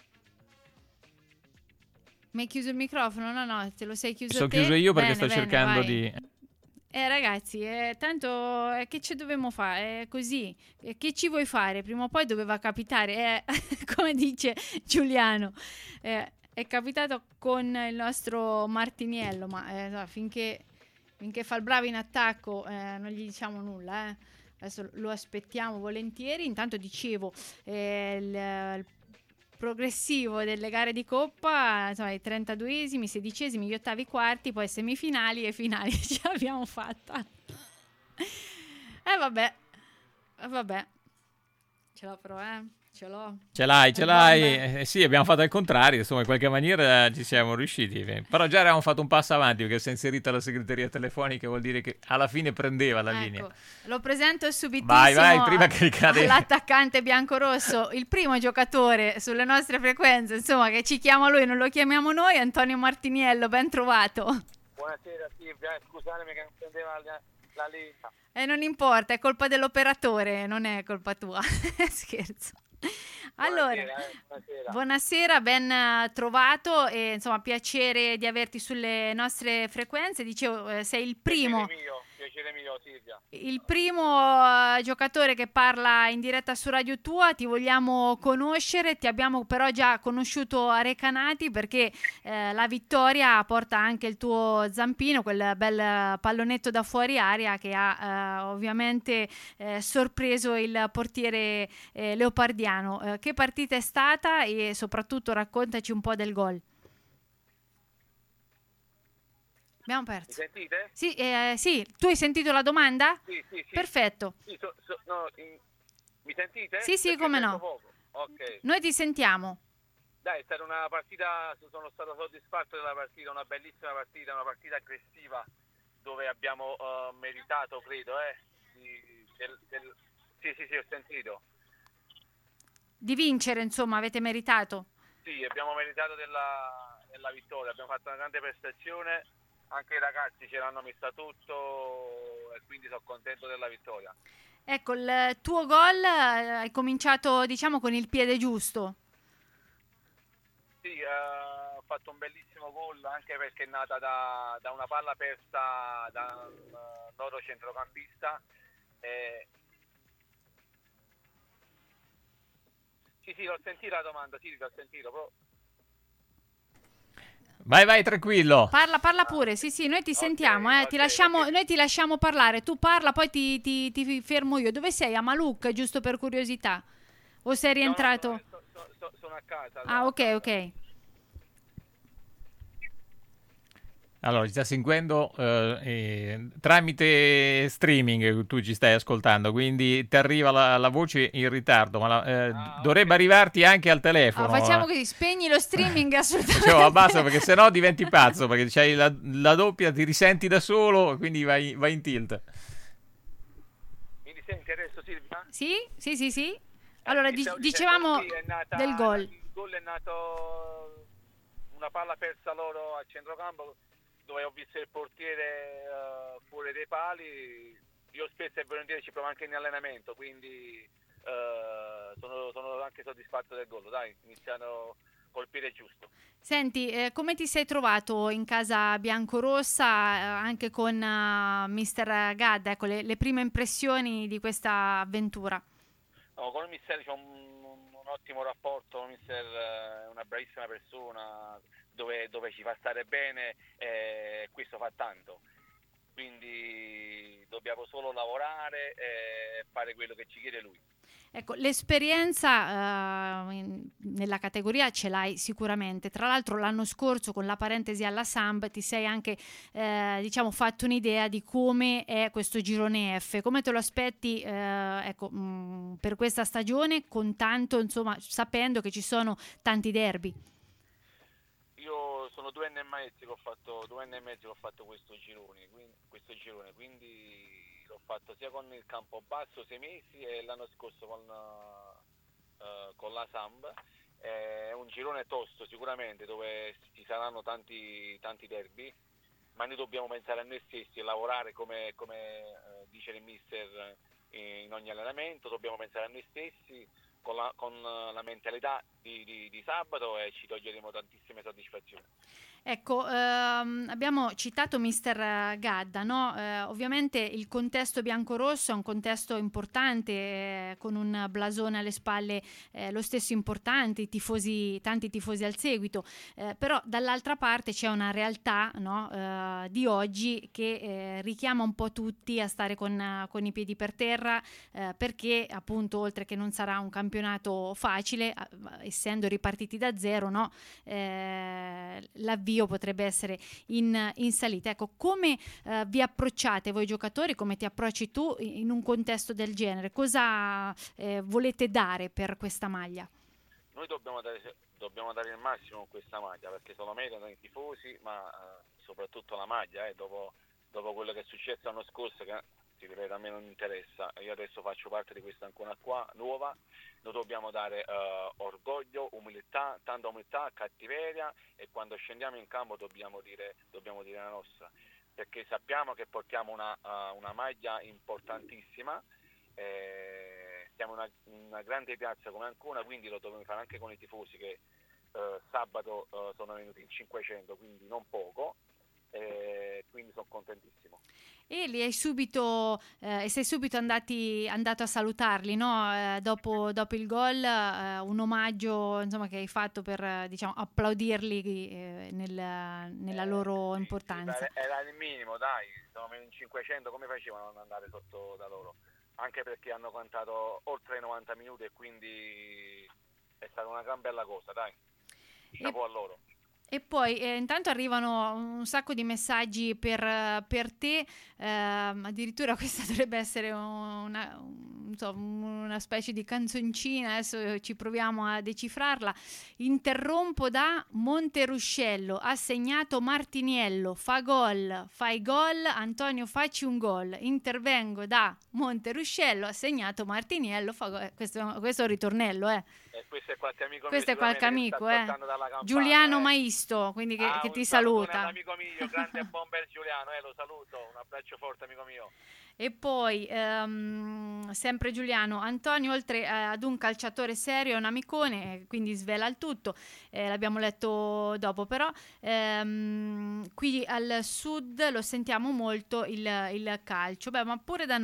Mi hai chiuso il microfono? No, te lo sei chiuso Sono te? chiuso io perché Bene, sto cercando vai. di... Ragazzi, tanto che ci dobbiamo fare? È così. Che ci vuoi fare? Prima o poi doveva capitare, come dice Giuliano. È capitato con il nostro Martiniello, ma finché fa il bravo in attacco non gli diciamo nulla. Adesso lo aspettiamo volentieri. Intanto dicevo il progressivo delle gare di Coppa, insomma, i 32esimi, 16esimi, gli ottavi, quarti, poi semifinali e finali. Ce l'abbiamo fatta. Vabbè. Ce l'ho però, Ce l'ho. Ce l'hai. Sì, abbiamo fatto il contrario, insomma, in qualche maniera ci siamo riusciti. Però già avevamo fatto un passo avanti perché si è inserita la segreteria telefonica, vuol dire che alla fine prendeva la linea. Lo presento subitissimo. Vai, prima che ricade l'attaccante biancorosso, il primo giocatore sulle nostre frequenze, insomma, che ci chiama lui, non lo chiamiamo noi, Antonio Martiniello, ben trovato. Buonasera Silvia, scusatemi che non prendeva la linea. Non importa, è colpa dell'operatore, non è colpa tua. Scherzo. Allora, buonasera, ben trovato e insomma piacere di averti sulle nostre frequenze. Dicevo, sei il primo. Piacere mio, Silvia. Il primo giocatore che parla in diretta su Radio Tua. Ti vogliamo conoscere, ti abbiamo però già conosciuto a Recanati perché la vittoria porta anche il tuo zampino, quel bel pallonetto da fuori aria che ha ovviamente sorpreso il portiere leopardiano. Che partita è stata e soprattutto raccontaci un po' del gol. Abbiamo perso. Mi sentite? Sì, tu hai sentito la domanda? Sì. Perfetto. Sì, mi sentite? Sì, perché come no. Ok. Noi ti sentiamo. Dai, è stata una partita, sono stato soddisfatto della partita, una bellissima partita, una partita aggressiva dove abbiamo meritato, credo, Sì, ho sentito. Di vincere, insomma, avete meritato? Sì, abbiamo meritato della vittoria, abbiamo fatto una grande prestazione. Anche i ragazzi ce l'hanno messa tutto e quindi sono contento della vittoria. Ecco, il tuo gol hai cominciato, diciamo, con il piede giusto. Sì, ho fatto un bellissimo gol anche perché è nata da una palla persa da un loro centrocampista. Sì, l'ho sentita la domanda, sì, l'ho sentito, però... Vai, tranquillo. Parla pure, sì, noi ti sentiamo, okay, noi ti lasciamo parlare, tu parla, poi ti fermo io. Dove sei? A Maluk, giusto per curiosità? O sei rientrato? No, sono a casa. Ok. Allora, ci sta seguendo tramite streaming, tu ci stai ascoltando, quindi ti arriva la voce in ritardo, ma dovrebbe arrivarti anche al telefono. Facciamo così, spegni lo streaming assolutamente. Abbassa perché sennò diventi pazzo, perché c'hai la doppia, ti risenti da solo, quindi vai in tilt. Mi risenti adesso, Silvia? Sì. Allora, dicevamo del gol. Il gol è nato una palla persa loro al centrocampo, dove ho visto il portiere fuori dai pali. Io spesso e volentieri ci provo anche in allenamento, quindi sono anche soddisfatto del gol. Dai, iniziano col piede giusto. Senti, come ti sei trovato in casa biancorossa anche con Mister Gadda? Ecco, le prime impressioni di questa avventura. No, con il mister c'è un ottimo rapporto, il mister è una bravissima persona, dove ci fa stare bene, questo fa tanto, quindi dobbiamo solo lavorare e fare quello che ci chiede lui. Ecco, l'esperienza nella categoria ce l'hai sicuramente. Tra l'altro l'anno scorso con la parentesi alla Samb ti sei anche fatto un'idea di come è questo girone F. Come te lo aspetti per questa stagione, con tanto, insomma, sapendo che ci sono tanti derby? Io sono 2 anni e mezzo che ho fatto questo girone, quindi l'ho fatto sia con il Campobasso 6 mesi e l'anno scorso con la Samb. È un girone tosto sicuramente, dove ci saranno tanti derby, ma noi dobbiamo pensare a noi stessi e lavorare come dice il mister in ogni allenamento. Dobbiamo pensare a noi stessi con la mentalità di sabato, e ci toglieremo tantissime soddisfazioni. Ecco, abbiamo citato mister Gadda, no? Ovviamente il contesto biancorosso è un contesto importante, con un blasone alle spalle lo stesso importante, tanti tifosi al seguito, però dall'altra parte c'è una realtà, no? Di oggi che richiama un po' tutti a stare con i piedi per terra, perché appunto, oltre che non sarà un campionato facile, essendo ripartiti da zero, no? L'avvio potrebbe essere in salita. Ecco, come vi approcciate voi giocatori, come ti approcci tu in un contesto del genere? Cosa volete dare per questa maglia? Noi dobbiamo dare il massimo con questa maglia, perché se lo meritano i tifosi, ma soprattutto la maglia, dopo quello che è successo l'anno scorso, che ti ripeto, a me non interessa, io adesso faccio parte di questa Ancona qua nuova. Noi dobbiamo dare orgoglio, umiltà, tanta umiltà, cattiveria, e quando scendiamo in campo dobbiamo dire la nostra, perché sappiamo che portiamo una maglia importantissima, siamo una grande piazza come Ancona, quindi lo dobbiamo fare anche con i tifosi che sabato sono venuti in 500, quindi non poco, quindi sono contentissimo. E li hai sei subito andato a salutarli, no? Dopo il gol, un omaggio, insomma, che hai fatto per applaudirli nella loro importanza. Sì, era il minimo, dai, sono in 500, come facevano ad andare sotto da loro? Anche perché hanno cantato oltre i 90 minuti, e quindi è stata una gran bella cosa, dai. Chapeau a loro. E poi intanto arrivano un sacco di messaggi per te, addirittura questa dovrebbe essere una specie di canzoncina, adesso ci proviamo a decifrarla. Interrompo da Monteruscello, ha segnato Martiniello, fai gol, Antonio facci un gol. Intervengo da Monteruscello, ha segnato Martiniello, questo è un ritornello, questo è qualche amico Giuliano Maisto, quindi che ti saluta. Un amico mio, grande bomber Giuliano, lo saluto, un abbraccio forte, amico mio. E poi sempre Giuliano, Antonio, oltre ad un calciatore serio, è un amicone, quindi svela il tutto, l'abbiamo letto dopo, però qui al sud lo sentiamo molto il calcio, ma pure da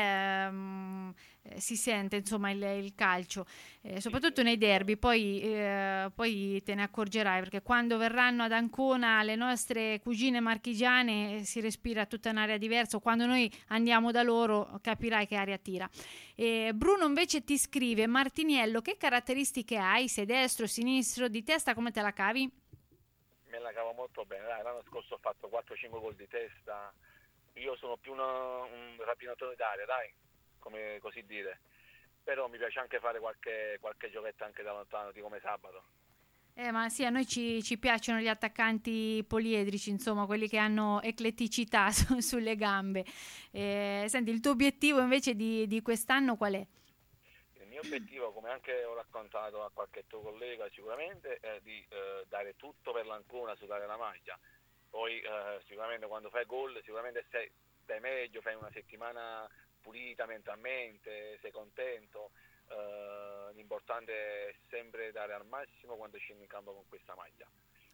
noi si sente, insomma, il calcio, soprattutto nei derby. Poi te ne accorgerai, perché quando verranno ad Ancona le nostre cugine marchigiane si respira tutta un'area diversa, o quando noi andiamo da loro capirai che aria tira. Bruno invece ti scrive: Martiniello, che caratteristiche hai? Sei destro, sinistro, di testa come te la cavi? Me la cavo molto bene, dai, l'anno scorso ho fatto 4-5 gol di testa, io sono più un rapinatore d'aria, dai, come così dire, però mi piace anche fare qualche giochetto anche da lontano, di come sabato. Ma sì, a noi ci piacciono gli attaccanti poliedrici, insomma, quelli che hanno ecletticità sulle gambe. Senti, il tuo obiettivo invece di quest'anno qual è? Il mio obiettivo, come anche ho raccontato a qualche tuo collega sicuramente, è di dare tutto per l'Ancona, sudare la maglia. Poi sicuramente quando fai gol sicuramente stai meglio, fai una settimana pulita mentalmente, sei contento. L'importante è sempre dare al massimo quando scendi in campo con questa maglia.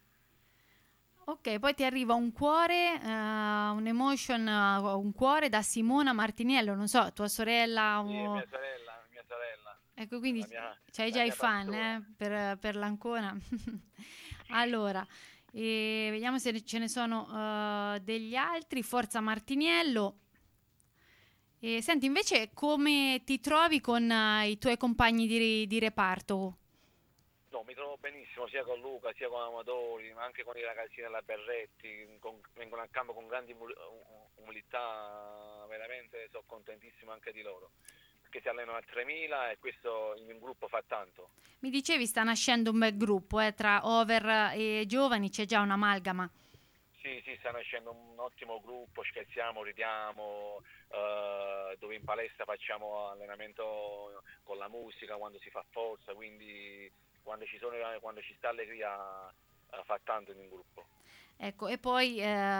Ok, poi ti arriva un cuore, un emotion, un cuore da Simona Martiniello, non so, tua sorella? Sì, mia sorella. Ecco, quindi c'hai già i fan per l'Ancona. Allora, vediamo se ce ne sono degli altri. Forza Martiniello. E senti, invece come ti trovi con i tuoi compagni di reparto? No, mi trovo benissimo sia con Luca sia con Amatori, ma anche con i ragazzini della Berretti, vengono a campo con grande umiltà, veramente sono contentissimo anche di loro, perché si allenano a 3.000 e questo in un gruppo fa tanto. Mi dicevi sta nascendo un bel gruppo, tra over e giovani c'è già un'amalgama. Sì, sta nascendo un ottimo gruppo, scherziamo, ridiamo, dove in palestra facciamo allenamento con la musica quando si fa forza, quindi quando ci sta allegria fa tanto in un gruppo. Ecco, e poi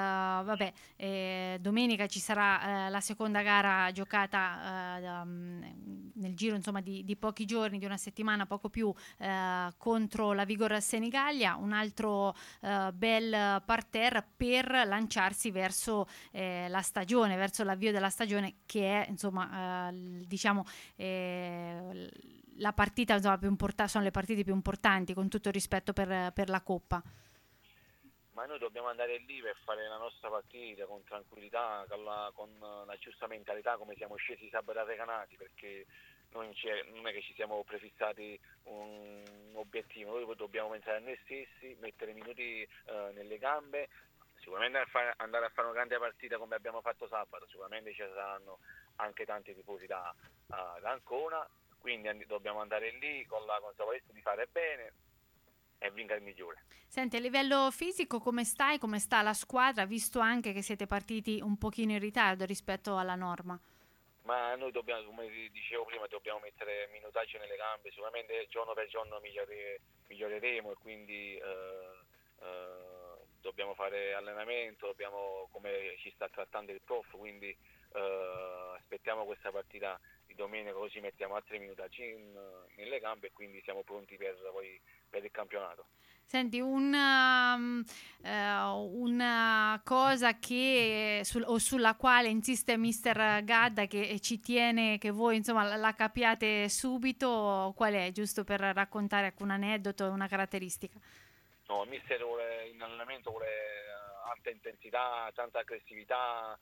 domenica ci sarà la seconda gara giocata nel giro insomma di pochi giorni, di una settimana poco più, contro la Vigor Senigallia, un altro bel parterre per lanciarsi verso la stagione, verso l'avvio della stagione, che è insomma la partita insomma, più importante, sono le partite più importanti, con tutto il rispetto per la Coppa. Ma noi dobbiamo andare lì per fare la nostra partita con tranquillità, con la giusta mentalità, come siamo scesi sabato a Recanati, perché non è che ci siamo prefissati un obiettivo, noi dobbiamo pensare a noi stessi, mettere minuti nelle gambe, sicuramente andare a fare una grande partita come abbiamo fatto sabato, sicuramente ci saranno anche tanti tifosi da Ancona, quindi dobbiamo andare lì con la consapevolezza di fare bene e vincere il migliore. Senti, a livello fisico come stai? Come sta la squadra, visto anche che siete partiti un pochino in ritardo rispetto alla norma? Ma noi dobbiamo, come dicevo prima, dobbiamo mettere minutaggio nelle gambe, sicuramente giorno per giorno miglioreremo e quindi dobbiamo fare allenamento, come ci sta trattando il prof, quindi aspettiamo questa partita di domenica, così mettiamo altri minutaggi nelle gambe e quindi siamo pronti per il campionato. Senti, una cosa sulla quale insiste Mister Gadda, che ci tiene che voi insomma la capiate subito, qual è? Giusto per raccontare un aneddoto, una caratteristica. No, il mister in allenamento vuole alta intensità, tanta aggressività,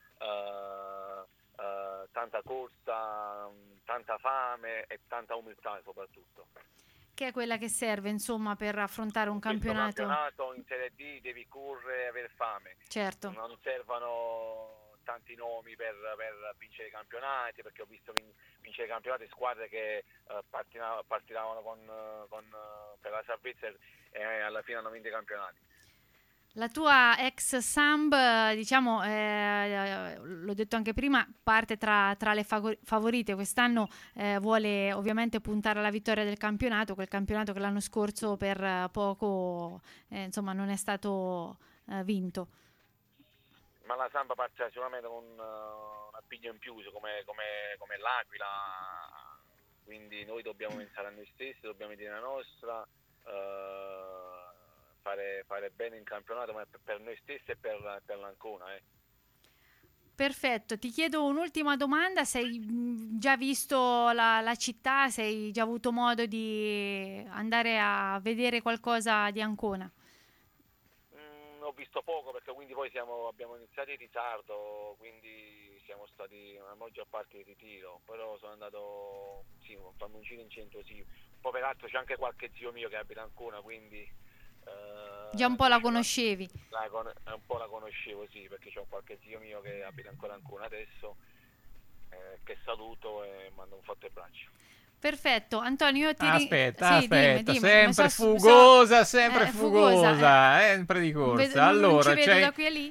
tanta corsa, tanta fame e tanta umiltà soprattutto. Che è quella che serve insomma per affrontare un campionato. In Serie D devi correre e avere fame. Certo. Non servono tanti nomi per vincere i campionati, perché ho visto vincere i campionati squadre che partivano per la salvezza e alla fine hanno vinto i campionati. La tua ex Samb, diciamo, l'ho detto anche prima, parte tra le favorite. Quest'anno vuole ovviamente puntare alla vittoria del campionato, quel campionato che l'anno scorso per poco insomma non è stato vinto. Ma la Samb parte sicuramente con un appiglio in più come l'Aquila, quindi noi dobbiamo pensare a noi stessi, dobbiamo dire la nostra, fare bene in campionato, ma per noi stessi e per l'Ancona. Perfetto, ti chiedo un'ultima domanda: sei già visto la città, sei già avuto modo di andare a vedere qualcosa di Ancona? Ho visto poco, perché quindi poi abbiamo iniziato in ritardo, quindi siamo stati una maggior parte di ritiro, però sono andato fanno un giro in centro, sì. Poi peraltro c'è anche qualche zio mio che abita a Ancona, quindi già un po' la conoscevi? Un po' la conoscevo, sì, perché c'è qualche zio mio che abita ancora a Ancona adesso, che saluto e mando un forte abbraccio. Perfetto, Antonio, io ti aspetta, dimmi. Sempre fugosa, sempre di corsa. Allora, non ci vedo da qui a lì.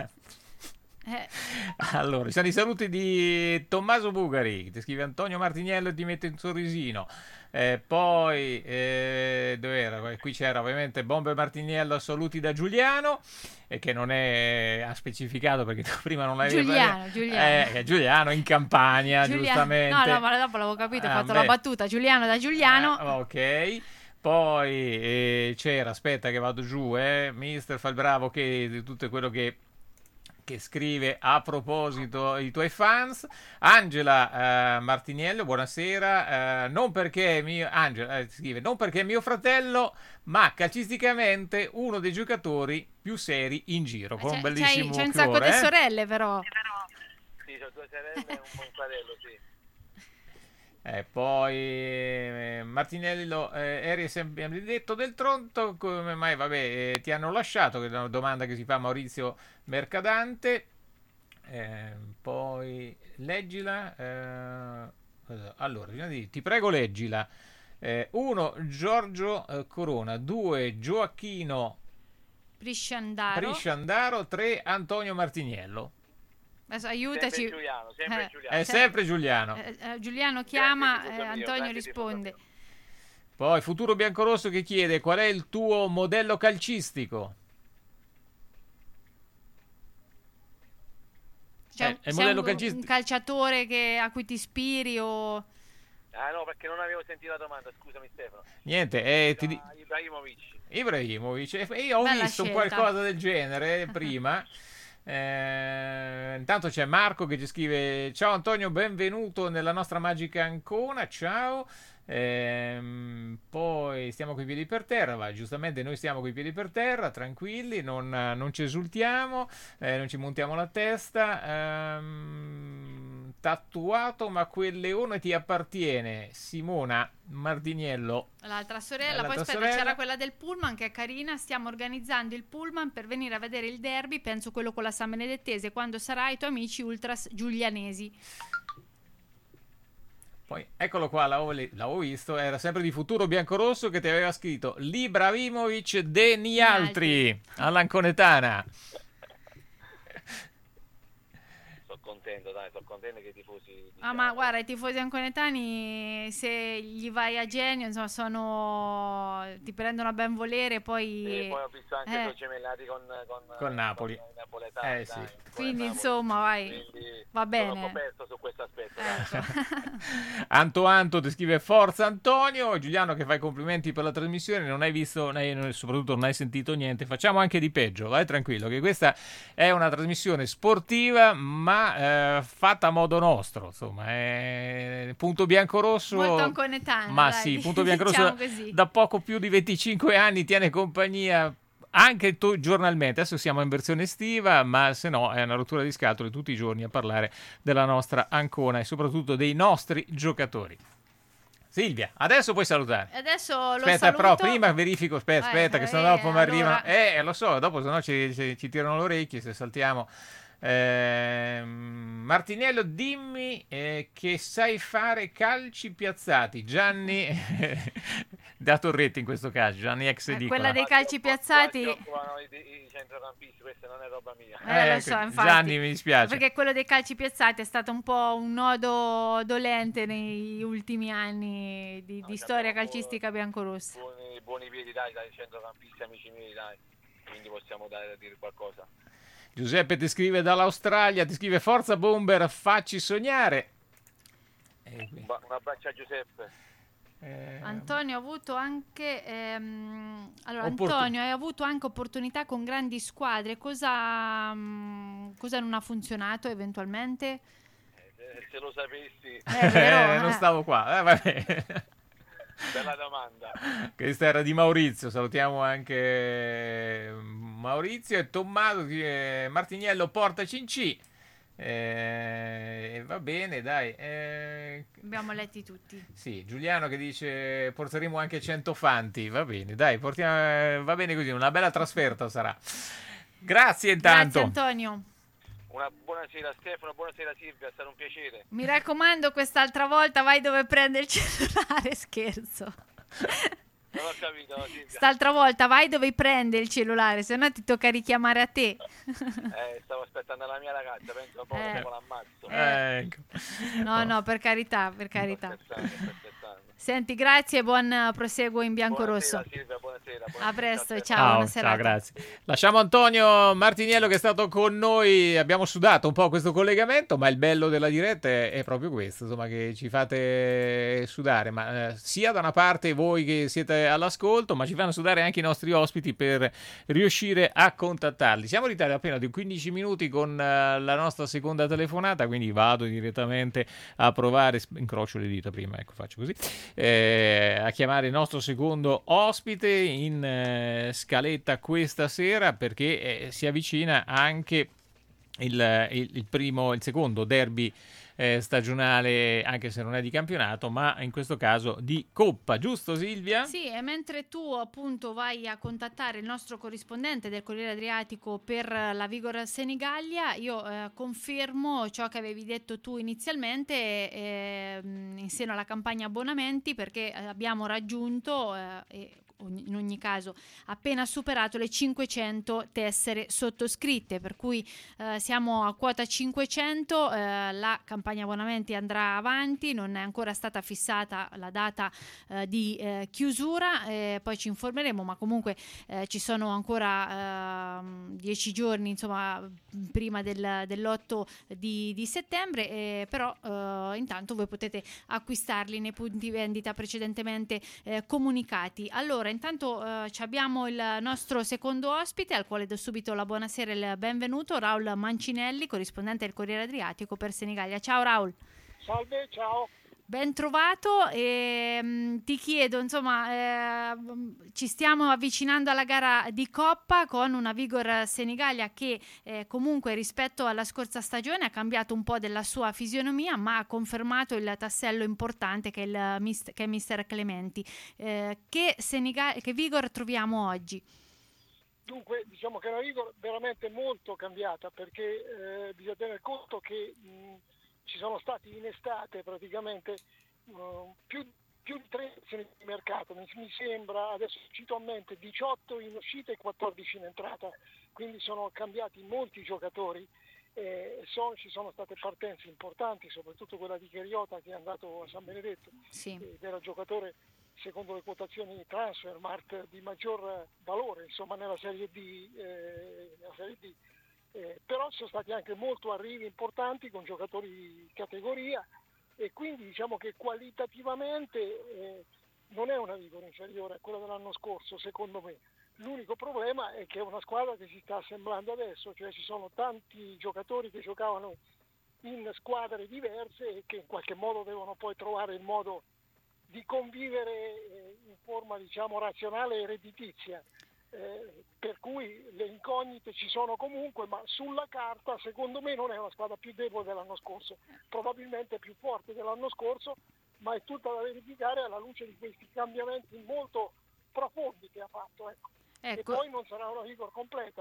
Allora, ci sono i saluti di Tommaso Bugari, ti scrive Antonio Martiniello e ti mette un sorrisino. Poi dov'era? Qui c'era ovviamente Bombe Martiniello, saluti da Giuliano, che non ha specificato perché tu prima non l'avevi Giuliano in Campania, giustamente. No, ma dopo l'avevo capito, ho fatto la battuta. Giuliano da Giuliano. Ok. Poi c'era, aspetta che vado giù, Mister fa il bravo che di tutto quello che scrive a proposito i tuoi fans. Angela Martiniello, buonasera. Non perché Angela scrive non perché è mio fratello, ma calcisticamente uno dei giocatori più seri in giro, con un bellissimo c'è un sacco di sorelle però. Sì, ho 2 sorelle e un fratello, sì. Poi Martinello, eri sempre detto del Tronto, come mai ti hanno lasciato? Che è una domanda che si fa a Maurizio Mercadante. Poi leggila. Allora, ti prego, leggila. 1 Giorgio Corona, 2 Gioacchino Prisciandaro, 3 Antonio Martiniello. Adesso aiutaci. Sempre Giuliano. È sempre Giuliano. Giuliano chiama, Antonio risponde. Poi Futuro Biancorosso che chiede qual è il tuo modello calcistico. C'è il modello un calciatore a cui ti ispiri o... Ah no, perché non avevo sentito la domanda, scusami Stefano. Niente, Ibrahimovic. Io ho Bella visto scelta. Qualcosa del genere prima. Intanto c'è Marco che ci scrive: ciao Antonio, benvenuto nella nostra magica Ancona, ciao. Poi stiamo coi piedi per terra, giustamente noi stiamo coi piedi per terra, tranquilli, non ci esultiamo, non ci montiamo la testa. Tatuato, ma quel leone ti appartiene, Simona Martiniello. L'altra sorella, poi aspetta, c'era quella del pullman che è carina. Stiamo organizzando il pullman per venire a vedere il derby, penso quello con la San Benedettese, quando sarà i tuoi amici ultras giulianesi. Poi eccolo qua, l'avevo visto, era sempre di Futuro Biancorosso che ti aveva scritto Ibrahimovic de Nialtri all'Anconetana. Sono contento che i tifosi... ma guarda, i tifosi anconetani, se gli vai a genio, insomma, ti prendono a ben volere, poi... poi ho visto anche sono gemellati con Napoli. Con i napoletani, sì. Quindi Napoli. Insomma, vai, Quindi va bene. sono coperto su questo aspetto. Anto ti scrive forza Antonio. Giuliano che fa i complimenti per la trasmissione, non hai visto, soprattutto non hai sentito niente, facciamo anche di peggio, vai tranquillo che questa è una trasmissione sportiva ma fatta a modo nostro, insomma, è punto biancorosso molto anconetano, ma dai, sì, punto biancorosso diciamo da poco più di 25 anni tiene compagnia anche giornalmente. Adesso siamo in versione estiva, ma se no è una rottura di scatole tutti i giorni a parlare della nostra Ancona e soprattutto dei nostri giocatori. Silvia, adesso puoi salutare. Adesso lo aspetta, saluto. però prima verifico, aspetta che sennò dopo mi allora... arrivano. Lo so, dopo sennò ci tirano le orecchie se saltiamo. Martinello, dimmi che sai fare calci piazzati. Gianni da Torretti in questo caso, Gianni ex edicola. Quella dei calci piazzati i centrocampisti, questa non è roba mia. Lo so, infatti, Gianni, mi dispiace perché quello dei calci piazzati è stato un po' un nodo dolente negli ultimi anni di storia calcistica biancorossa. Buoni piedi dai centrocampisti, amici miei, dai, quindi possiamo dire qualcosa. Giuseppe ti scrive dall'Australia, ti scrive forza Bomber, facci sognare. Un abbraccio a Giuseppe. Antonio ha avuto anche Antonio, hai avuto anche opportunità con grandi squadre, cosa non ha funzionato eventualmente? Se lo sapessi. Non stavo qua, vabbè. Bella domanda. Questa era di Maurizio, salutiamo anche Maurizio e Tommaso. Martiniello porta Cinci. Va bene, dai. Abbiamo letti tutti. Sì, Giuliano che dice porteremo anche 100 fanti. Va bene, dai, va bene così, una bella trasferta sarà. Grazie intanto. Grazie Antonio. Buonasera Stefano, buonasera Silvia, è stato un piacere. Mi raccomando, quest'altra volta vai dove prende il cellulare, scherzo. Non ho capito, Silvia. Quest'altra volta vai dove prende il cellulare, se no ti tocca richiamare a te. Stavo aspettando la mia ragazza, penso poi l'ammazzo. No, per carità. Sto scherzando. Senti, grazie e buon proseguo in biancorosso. Buonasera Silvia, buonasera. A presto, ciao, buona serata. Ciao, grazie. Lasciamo Antonio Martiniello che è stato con noi, abbiamo sudato un po' questo collegamento, ma il bello della diretta è proprio questo, insomma, che ci fate sudare, ma sia da una parte voi che siete all'ascolto, ma ci fanno sudare anche i nostri ospiti per riuscire a contattarli. Siamo in ritardo appena di 15 minuti con la nostra seconda telefonata, quindi vado direttamente a provare, incrocio le dita prima, ecco, faccio così, a chiamare il nostro secondo ospite in scaletta questa sera, perché si avvicina anche il secondo derby stagionale, anche se non è di campionato, ma in questo caso di Coppa, giusto Silvia? Sì, e mentre tu appunto vai a contattare il nostro corrispondente del Corriere Adriatico per la Vigor Senigallia, io confermo ciò che avevi detto tu inizialmente in seno alla campagna abbonamenti, perché abbiamo raggiunto in ogni caso appena superato le 500 tessere sottoscritte, per cui siamo a quota 500. La campagna abbonamenti andrà avanti, non è ancora stata fissata la data di chiusura, poi ci informeremo, ma comunque ci sono ancora 10 giorni insomma prima dell'8 di settembre, però intanto voi potete acquistarli nei punti vendita precedentemente comunicati. Allora, intanto abbiamo il nostro secondo ospite, al quale do subito la buonasera e il benvenuto, Raul Mancinelli, corrispondente del Corriere Adriatico per Senigallia. Ciao Raul. Salve, ciao. Ben trovato, e ti chiedo, insomma, ci stiamo avvicinando alla gara di Coppa con una Vigor Senigallia che comunque rispetto alla scorsa stagione ha cambiato un po' della sua fisionomia, ma ha confermato il tassello importante che è Mister Clementi. Che Vigor troviamo oggi? Dunque, diciamo che è una Vigor veramente molto cambiata, perché bisogna tenere conto che ci sono stati in estate praticamente più di 3 di mercato, mi sembra, adesso cito a mente, 18 in uscita e 14 in entrata, quindi sono cambiati molti giocatori, ci sono state partenze importanti, soprattutto quella di Cheriota che è andato a San Benedetto, sì. Ed era giocatore secondo le quotazioni Transfermarkt di maggior valore, insomma, nella Serie D. Però ci sono stati anche molto arrivi importanti con giocatori di categoria, e quindi diciamo che qualitativamente non è una Vigor inferiore a quella dell'anno scorso, secondo me. L'unico problema è che è una squadra che si sta assemblando adesso, cioè ci sono tanti giocatori che giocavano in squadre diverse e che in qualche modo devono poi trovare il modo di convivere in forma, diciamo, razionale e redditizia. Per cui le incognite ci sono comunque, ma sulla carta secondo me non è una squadra più debole dell'anno scorso, probabilmente più forte dell'anno scorso, ma è tutta da verificare alla luce di questi cambiamenti molto profondi che ha fatto. Ecco. E poi non sarà una Vigor completa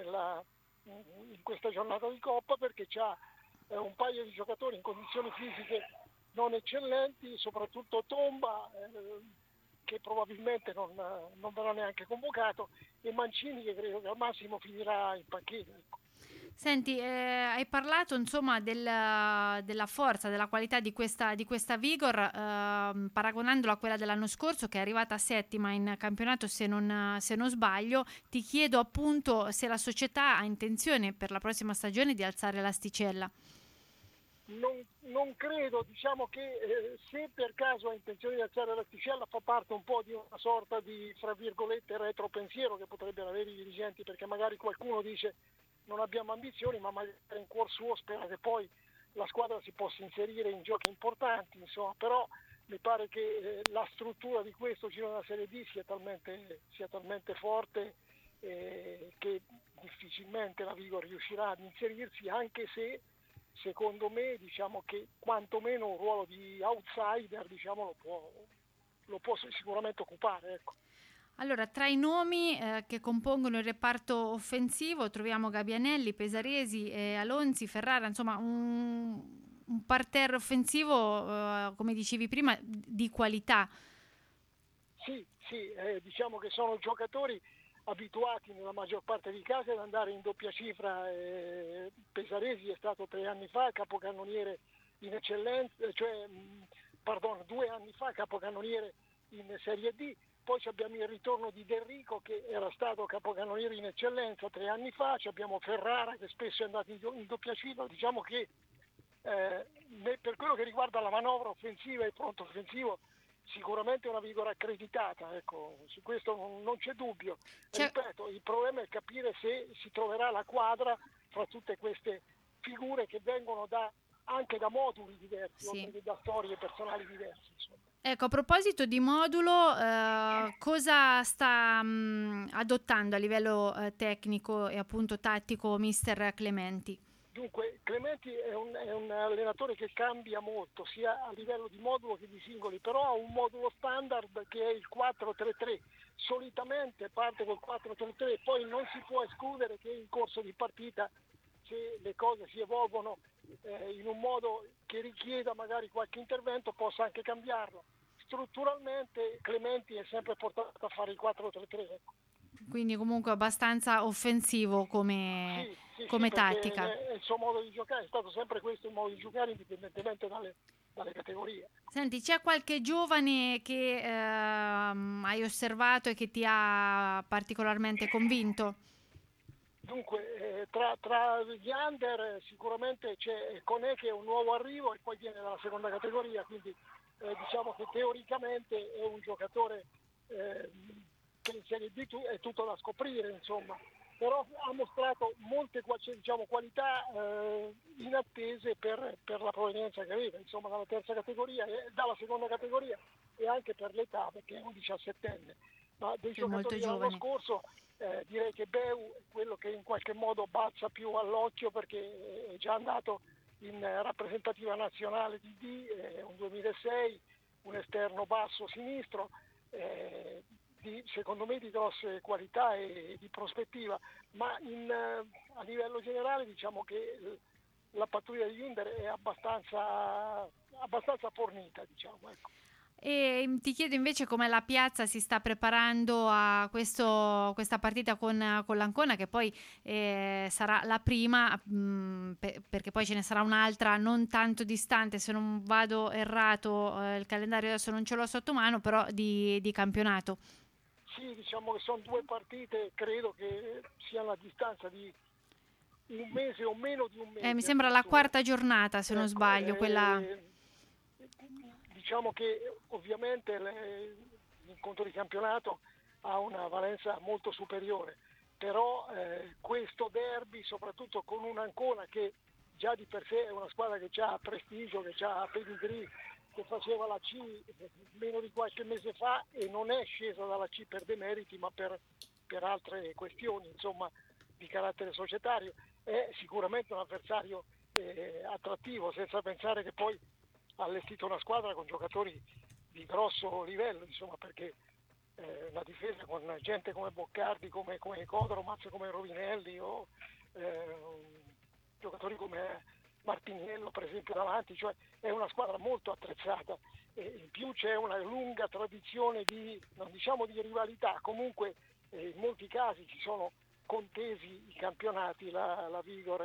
in questa giornata di Coppa, perché c'ha un paio di giocatori in condizioni fisiche non eccellenti, soprattutto Tomba, che probabilmente non verrà neanche convocato, e Mancini, che credo che al massimo finirà in panchina. Ecco. Senti, hai parlato insomma della forza, della qualità di questa Vigor, paragonandola a quella dell'anno scorso, che è arrivata settima in campionato se non sbaglio. Ti chiedo appunto se la società ha intenzione per la prossima stagione di alzare l'asticella. Non credo, diciamo che se per caso ha intenzione di alzare l'asticella fa parte un po' di una sorta di, fra virgolette, retropensiero che potrebbero avere i dirigenti, perché magari qualcuno dice non abbiamo ambizioni, ma magari in cuor suo spera che poi la squadra si possa inserire in giochi importanti, insomma. Però mi pare che la struttura di questo giro della Serie D sia talmente forte che difficilmente la Vigor riuscirà ad inserirsi, anche se secondo me, diciamo che quantomeno un ruolo di outsider, diciamo, lo può sicuramente occupare, ecco. Allora, tra i nomi che compongono il reparto offensivo troviamo Gabbianelli, Pesaresi, Alonzi, Ferrara, insomma un parterre offensivo, come dicevi prima, di qualità. Sì, diciamo che sono giocatori abituati nella maggior parte dei casi ad andare in doppia cifra. Pesaresi è stato 3 anni fa capocannoniere in eccellenza, 2 anni fa capocannoniere in Serie D. Poi abbiamo il ritorno di Derrico, che era stato capocannoniere in eccellenza 3 anni fa. Abbiamo Ferrara, che spesso è andato in doppia cifra. Diciamo che per quello che riguarda la manovra offensiva e il pronto offensivo, sicuramente una Vigor accreditata, ecco, su questo non c'è dubbio. Ripeto, il problema è capire se si troverà la quadra fra tutte queste figure che vengono anche da moduli diversi, sì, oltre che da storie personali diverse, insomma. Ecco, a proposito di modulo, cosa sta adottando a livello tecnico e appunto tattico Mister Clementi? Dunque, Clementi è un allenatore che cambia molto, sia a livello di modulo che di singoli, però ha un modulo standard che è il 4-3-3. Solitamente parte col 4-3-3, poi non si può escludere che in corso di partita, se le cose si evolvono in un modo che richieda magari qualche intervento, possa anche cambiarlo. Strutturalmente Clementi è sempre portato a fare il 4-3-3. Ecco. Quindi comunque abbastanza offensivo come tattica. Il suo modo di giocare è stato sempre questo, il modo di giocare indipendentemente dalle categorie. Senti, c'è qualche giovane che hai osservato e che ti ha particolarmente convinto? Dunque, tra gli under sicuramente c'è Conè, che è un nuovo arrivo e poi viene dalla seconda categoria, quindi diciamo che teoricamente è un giocatore che in Serie B è tutto da scoprire, insomma. Però ha mostrato molte qualità inattese per la provenienza che aveva, insomma, dalla terza categoria e dalla seconda categoria, e anche per l'età, perché è un 17enne. Ma dei giocatori dell'anno scorso direi che Beu è quello che in qualche modo balza più all'occhio, perché è già andato in rappresentativa nazionale di D, un 2006, un esterno basso sinistro, secondo me di grosse qualità e di prospettiva, ma a livello generale diciamo che la pattuglia di Under è abbastanza fornita, diciamo, ecco. E ti chiedo invece come la piazza si sta preparando a questa partita con l'Ancona, che poi sarà la prima, perché poi ce ne sarà un'altra non tanto distante, se non vado errato, il calendario adesso non ce l'ho sotto mano, però di campionato. Sì, diciamo che sono 2 partite, credo che siano a distanza di un mese o meno di un mese. Mi sembra la 4ª giornata, se non sbaglio, quella... Diciamo che ovviamente l'incontro di campionato ha una valenza molto superiore, però questo derby, soprattutto con un'Ancona che già di per sé è una squadra che ha prestigio, che ha pedigree, che faceva la C meno di qualche mese fa e non è scesa dalla C per demeriti, ma per altre questioni, insomma, di carattere societario, è sicuramente un avversario attrattivo, senza pensare che poi ha allestito una squadra con giocatori di grosso livello, insomma, perché la difesa con gente come Boccardi, come Codromaz, come Rovinelli, o giocatori come Martiniello per esempio davanti, cioè è una squadra molto attrezzata, e in più c'è una lunga tradizione non diciamo di rivalità, comunque in molti casi ci sono contesi i campionati, la Vigor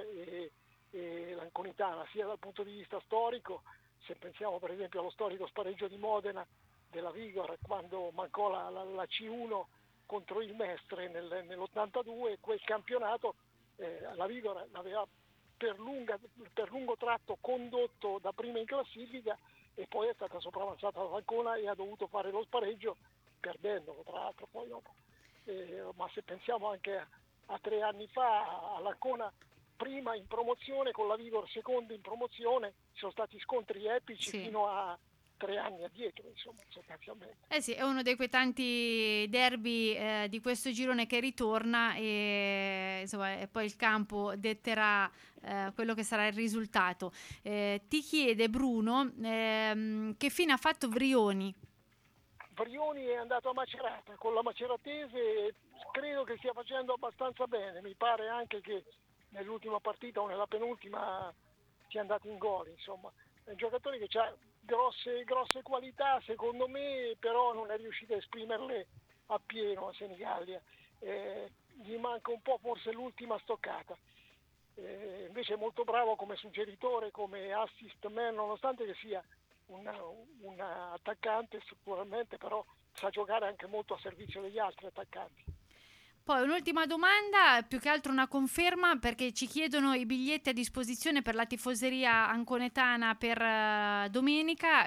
e l'Anconitana, sia dal punto di vista storico. Se pensiamo per esempio allo storico spareggio di Modena della Vigor quando mancò la C1 contro il Mestre nell'82, quel campionato la Vigor l'aveva per lungo tratto condotto da prima in classifica, e poi è stata sopravanzata dall'Ancona e ha dovuto fare lo spareggio perdendolo, tra l'altro poi dopo. Ma se pensiamo anche a 3 anni fa all'Ancona prima in promozione con la Vigor seconda in promozione, ci sono stati scontri epici fino a 3 anni addietro, insomma, sostanzialmente. Sì, è uno dei quei tanti derby di questo girone che ritorna, e insomma e poi il campo detterà quello che sarà il risultato. Ti chiede Bruno che fine ha fatto Vrioni? Vrioni è andato a Macerata, con la Maceratese credo che stia facendo abbastanza bene, mi pare anche che nell'ultima partita o nella penultima sia andato in gol, insomma. È un giocatore che ha grosse qualità, secondo me, però non è riuscito a esprimerle appieno a Senigallia. Gli manca un po' forse l'ultima stoccata. Invece è molto bravo come suggeritore, come assist man, nonostante che sia un attaccante strutturalmente, però sa giocare anche molto a servizio degli altri attaccanti. Poi un'ultima domanda, più che altro una conferma, perché ci chiedono i biglietti a disposizione per la tifoseria anconetana per domenica,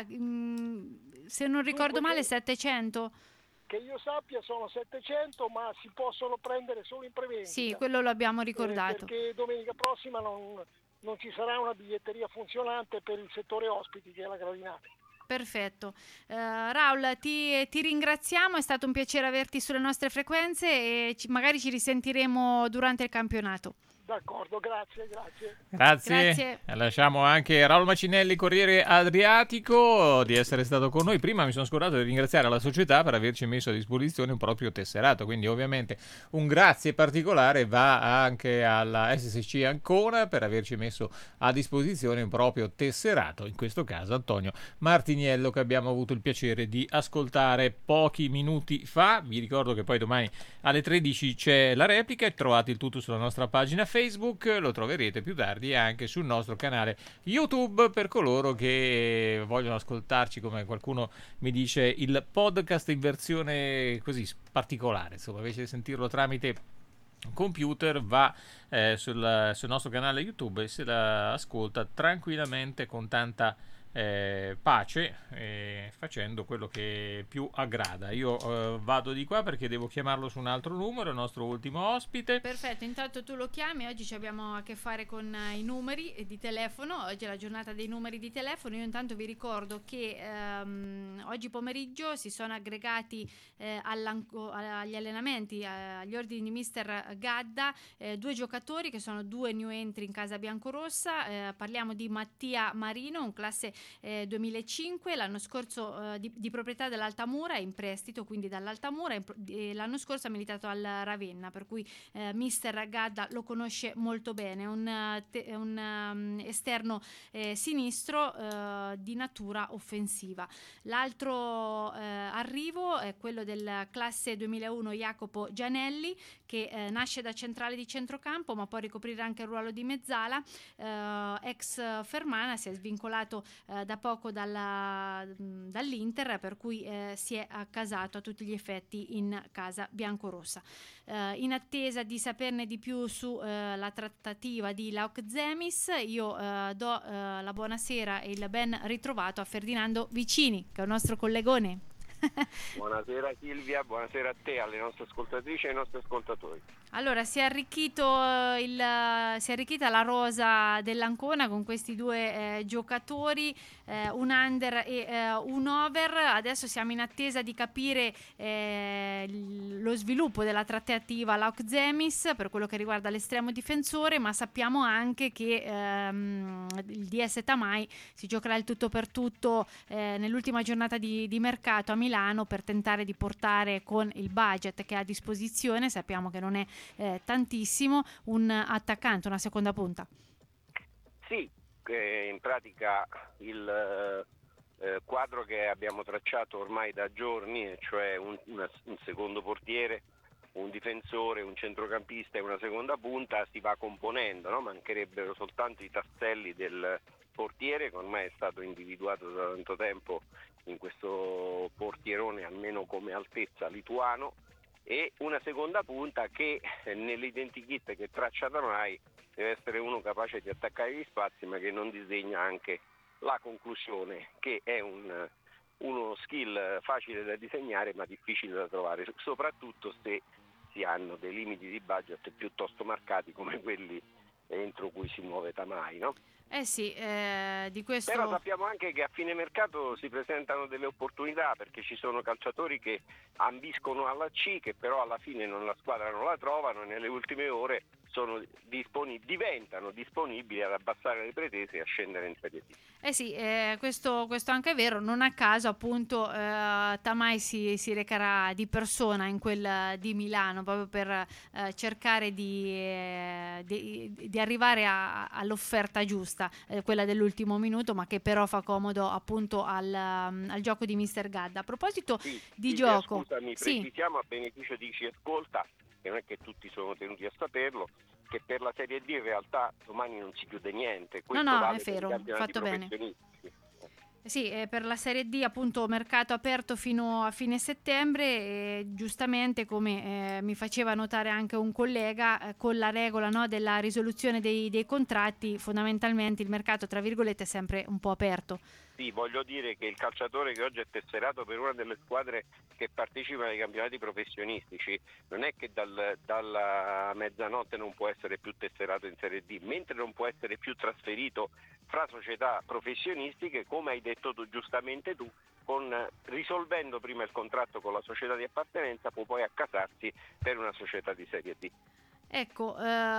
se non ricordo male 700? Che io sappia sono 700, ma si possono prendere solo in prevendita. Sì, quello lo abbiamo ricordato. Perché domenica prossima non ci sarà una biglietteria funzionante per il settore ospiti, che è la gradinata. Perfetto. Raul, ti ringraziamo, è stato un piacere averti sulle nostre frequenze e magari ci risentiremo durante il campionato. D'accordo, grazie. Grazie. Lasciamo anche Raul Macinelli, Corriere Adriatico, di essere stato con noi. Prima mi sono scordato di ringraziare la società per averci messo a disposizione un proprio tesserato, quindi ovviamente un grazie particolare va anche alla SSC Ancona per averci messo a disposizione un proprio tesserato, in questo caso Antonio Martiniello, che abbiamo avuto il piacere di ascoltare pochi minuti fa. Vi ricordo che poi domani alle 13 c'è la replica e trovate il tutto sulla nostra pagina Facebook, lo troverete più tardi anche sul nostro canale YouTube per coloro che vogliono ascoltarci, come qualcuno mi dice, il podcast in versione così particolare, insomma, invece di sentirlo tramite computer va sul nostro canale YouTube e se la ascolta tranquillamente con tanta pace, facendo quello che più aggrada. Io vado di qua perché devo chiamarlo su un altro numero, il nostro ultimo ospite. Perfetto, intanto tu lo chiami. Oggi abbiamo a che fare con i numeri di telefono, oggi è la giornata dei numeri di telefono. Io intanto vi ricordo che oggi pomeriggio si sono aggregati agli allenamenti, agli ordini di mister Gadda, 2 giocatori che sono 2 new entry in casa biancorossa. Parliamo di Mattia Marino, un classe 2005, l'anno scorso di proprietà dell'Altamura, in prestito quindi dall'Altamura, e l'anno scorso ha militato al Ravenna, per cui mister Gadda lo conosce molto bene. Un esterno sinistro di natura offensiva. L'altro arrivo è quello del classe 2001 Jacopo Gianelli, che nasce da centrale di centrocampo ma può ricoprire anche il ruolo di mezzala, ex Fermana, si è svincolato da poco dall'Inter, per cui si è accasato a tutti gli effetti in casa biancorossa. In attesa di saperne di più su la trattativa di Laok Zemis, io do la buonasera e il ben ritrovato a Ferdinando Vicini, che è il nostro collegone. Buonasera Silvia, buonasera a te, alle nostre ascoltatrici e ai nostri ascoltatori. Allora, si è arricchita la rosa dell'Ancona con questi 2 giocatori, un under e un over. Adesso siamo in attesa di capire lo sviluppo della trattativa Laok Zemis per quello che riguarda l'estremo difensore, ma sappiamo anche che il DS Tamai si giocherà il tutto per tutto nell'ultima giornata di mercato a Milano per tentare di portare, con il budget che ha a disposizione, sappiamo che non è tantissimo, un attaccante, una seconda punta. Sì, in pratica il quadro che abbiamo tracciato ormai da giorni, cioè un secondo portiere, un difensore, un centrocampista e una seconda punta, si va componendo, no? Mancherebbero soltanto i tasselli del portiere, che ormai è stato individuato da tanto tempo in questo portierone, almeno come altezza, lituano, e una seconda punta che nell'identikit che traccia da noi deve essere uno capace di attaccare gli spazi, ma che non disegna anche la conclusione, che è uno skill facile da disegnare ma difficile da trovare, soprattutto se si hanno dei limiti di budget piuttosto marcati come quelli entro cui si muove Tamai, no? Sì, di questo. Però sappiamo anche che a fine mercato si presentano delle opportunità, perché ci sono calciatori che ambiscono alla C, che però alla fine la squadra non la trovano e nelle ultime ore diventano disponibili ad abbassare le pretese e a scendere in Serie D. Sì, questo anche è vero. Non a caso appunto Tamai si recherà di persona in quel di Milano proprio per cercare di arrivare all'offerta giusta, quella dell'ultimo minuto, ma che però fa comodo appunto al gioco di mister Gadda. A proposito di gioco, scusami, precisiamo a beneficio di chi ascolta, che non è che tutti sono tenuti a saperlo, che per la Serie D in realtà domani non si chiude niente. Questo vale è vero, fatto bene. Sì, per la Serie D appunto mercato aperto fino a fine settembre, e giustamente, come mi faceva notare anche un collega, con la regola, no, della risoluzione dei contratti, fondamentalmente il mercato, tra virgolette, è sempre un po' aperto. Sì, voglio dire che il calciatore che oggi è tesserato per una delle squadre che partecipano ai campionati professionistici non è che dalla mezzanotte non può essere più tesserato in Serie D, mentre non può essere più trasferito fra società professionistiche, come hai detto tu, giustamente tu, risolvendo prima il contratto con la società di appartenenza, può poi accasarsi per una società di Serie D. Ecco,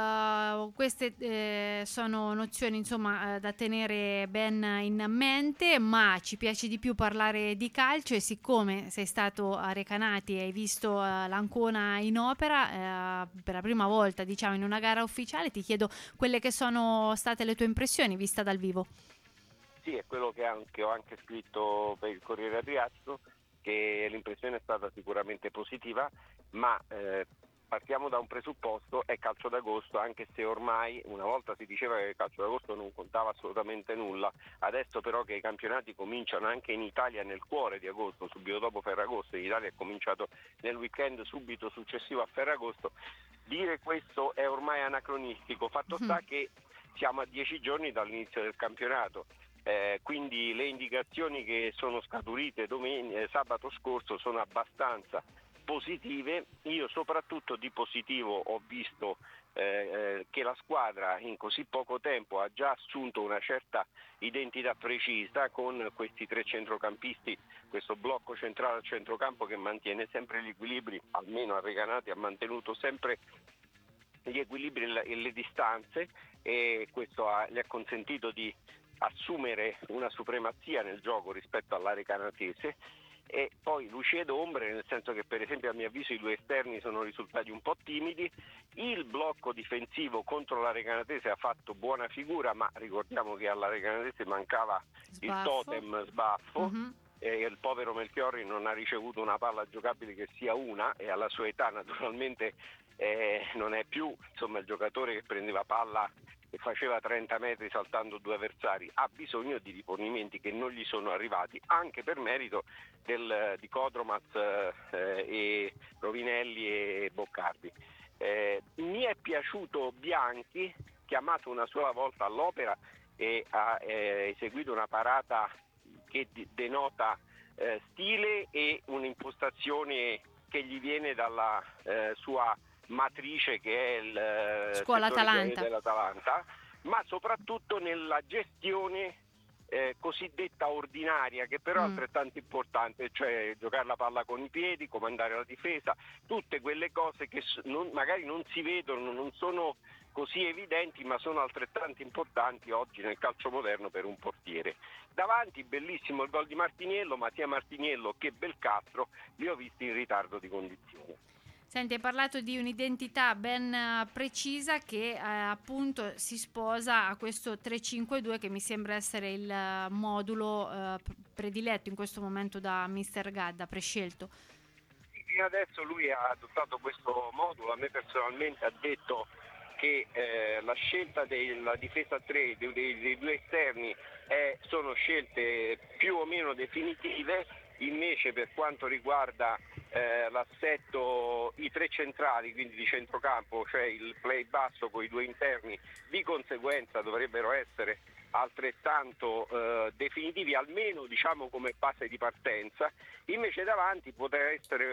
queste sono nozioni insomma da tenere ben in mente, ma ci piace di più parlare di calcio e siccome sei stato a Recanati e hai visto l'Ancona in opera per la prima volta diciamo in una gara ufficiale, ti chiedo quelle che sono state le tue impressioni vista dal vivo. Sì, è quello che ho anche scritto per il Corriere Adriatico, che l'impressione è stata sicuramente positiva, ma partiamo da un presupposto, è calcio d'agosto, anche se ormai una volta si diceva che il calcio d'agosto non contava assolutamente nulla, adesso però che i campionati cominciano anche in Italia nel cuore di agosto, subito dopo Ferragosto, in Italia è cominciato nel weekend subito successivo a Ferragosto, dire questo è ormai anacronistico, fatto sta che siamo a 10 giorni dall'inizio del campionato. Quindi le indicazioni che sono scaturite sabato scorso sono abbastanza positive. Io soprattutto di positivo ho visto che la squadra in così poco tempo ha già assunto una certa identità precisa con questi 3 centrocampisti, questo blocco centrale al centrocampo che mantiene sempre gli equilibri, almeno a Recanati ha mantenuto sempre gli equilibri e le distanze e questo gli ha consentito di assumere una supremazia nel gioco rispetto alla recanatese e poi luci ed ombre, nel senso che per esempio a mio avviso i 2 esterni sono risultati un po' timidi, il blocco difensivo contro la recanatese ha fatto buona figura, ma ricordiamo che alla recanatese mancava il totem Sbaffo e il povero Melchiorri non ha ricevuto una palla giocabile che sia una e alla sua età naturalmente non è più insomma il giocatore che prendeva palla e faceva 30 metri saltando 2 avversari, ha bisogno di rifornimenti che non gli sono arrivati anche per merito di Codromaz e Rovinelli e Boccardi. Mi è piaciuto Bianchi, chiamato una sola volta all'opera e ha eseguito una parata che denota stile e un'impostazione che gli viene dalla sua matrice che è il Scuola Atalanta dell'Atalanta, ma soprattutto nella gestione cosiddetta ordinaria, che però è altrettanto importante, cioè giocare la palla con i piedi, comandare la difesa, tutte quelle cose che magari non si vedono, non sono così evidenti, ma sono altrettanto importanti oggi nel calcio moderno per un portiere. Davanti bellissimo il gol di Martiniello, ma sia Martiniello che Belcastro li ho visti in ritardo di condizione. Senti, hai parlato di un'identità ben precisa che appunto si sposa a questo 3-5-2 che mi sembra essere il modulo prediletto in questo momento da Mister Gadda, prescelto. Fino adesso lui ha adottato questo modulo, a me personalmente ha detto che la scelta della difesa a 3 dei 2 esterni sono scelte più o meno definitive, invece per quanto riguarda l'assetto, i 3 centrali, quindi di centrocampo, cioè il play basso con i 2 interni, di conseguenza dovrebbero essere altrettanto definitivi, almeno diciamo come base di partenza, invece davanti potrà essere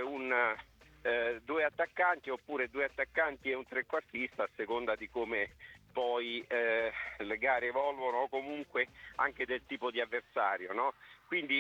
2 attaccanti oppure 2 attaccanti e un trequartista a seconda di come poi le gare evolvono o comunque anche del tipo di avversario, no? Quindi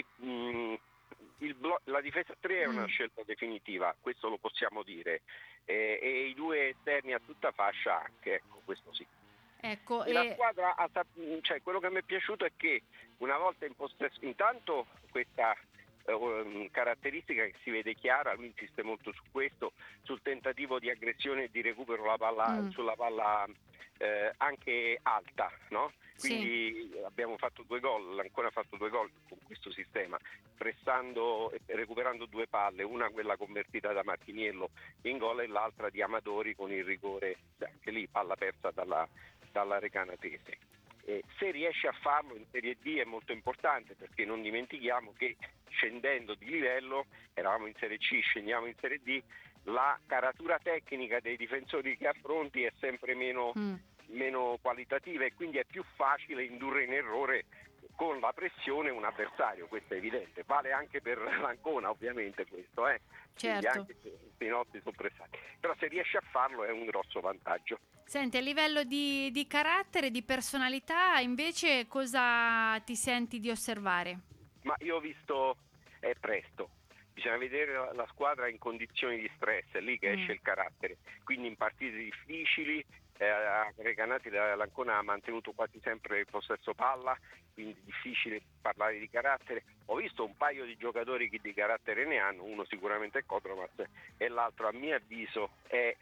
la difesa a 3 è una scelta definitiva, questo lo possiamo dire, e i 2 esterni a tutta fascia anche, ecco, questo sì. Ecco, la squadra, cioè quello che mi è piaciuto è che una volta in possesso, intanto questa caratteristica che si vede chiara, lui insiste molto su questo, sul tentativo di aggressione e di recupero la palla, sulla palla anche alta, no? Quindi abbiamo fatto 2 gol, ancora fatto 2 gol con questo sistema, pressando e recuperando 2 palle, una quella convertita da Martiniello in gol e l'altra di Amadori con il rigore, anche lì palla persa dalla recanatese. Se riesce a farlo in Serie D è molto importante, perché non dimentichiamo che scendendo di livello, eravamo in Serie C, scendiamo in Serie D, la caratura tecnica dei difensori che affronti è sempre meno qualitativa e quindi è più facile indurre in errore con la pressione un avversario, questo è evidente, vale anche per l'Ancona ovviamente questo, certo. Anche se i nostri sono pressati, però se riesce a farlo è un grosso vantaggio. Senti, a livello di carattere, di personalità, invece cosa ti senti di osservare? Ma io ho visto, è presto, bisogna vedere la squadra in condizioni di stress, è lì che esce il carattere. Quindi in partite difficili Recanati l'Ancona ha mantenuto quasi sempre il possesso palla, quindi difficile parlare di carattere. Ho visto un paio di giocatori che di carattere ne hanno, uno sicuramente è Kotromas e l'altro a mio avviso è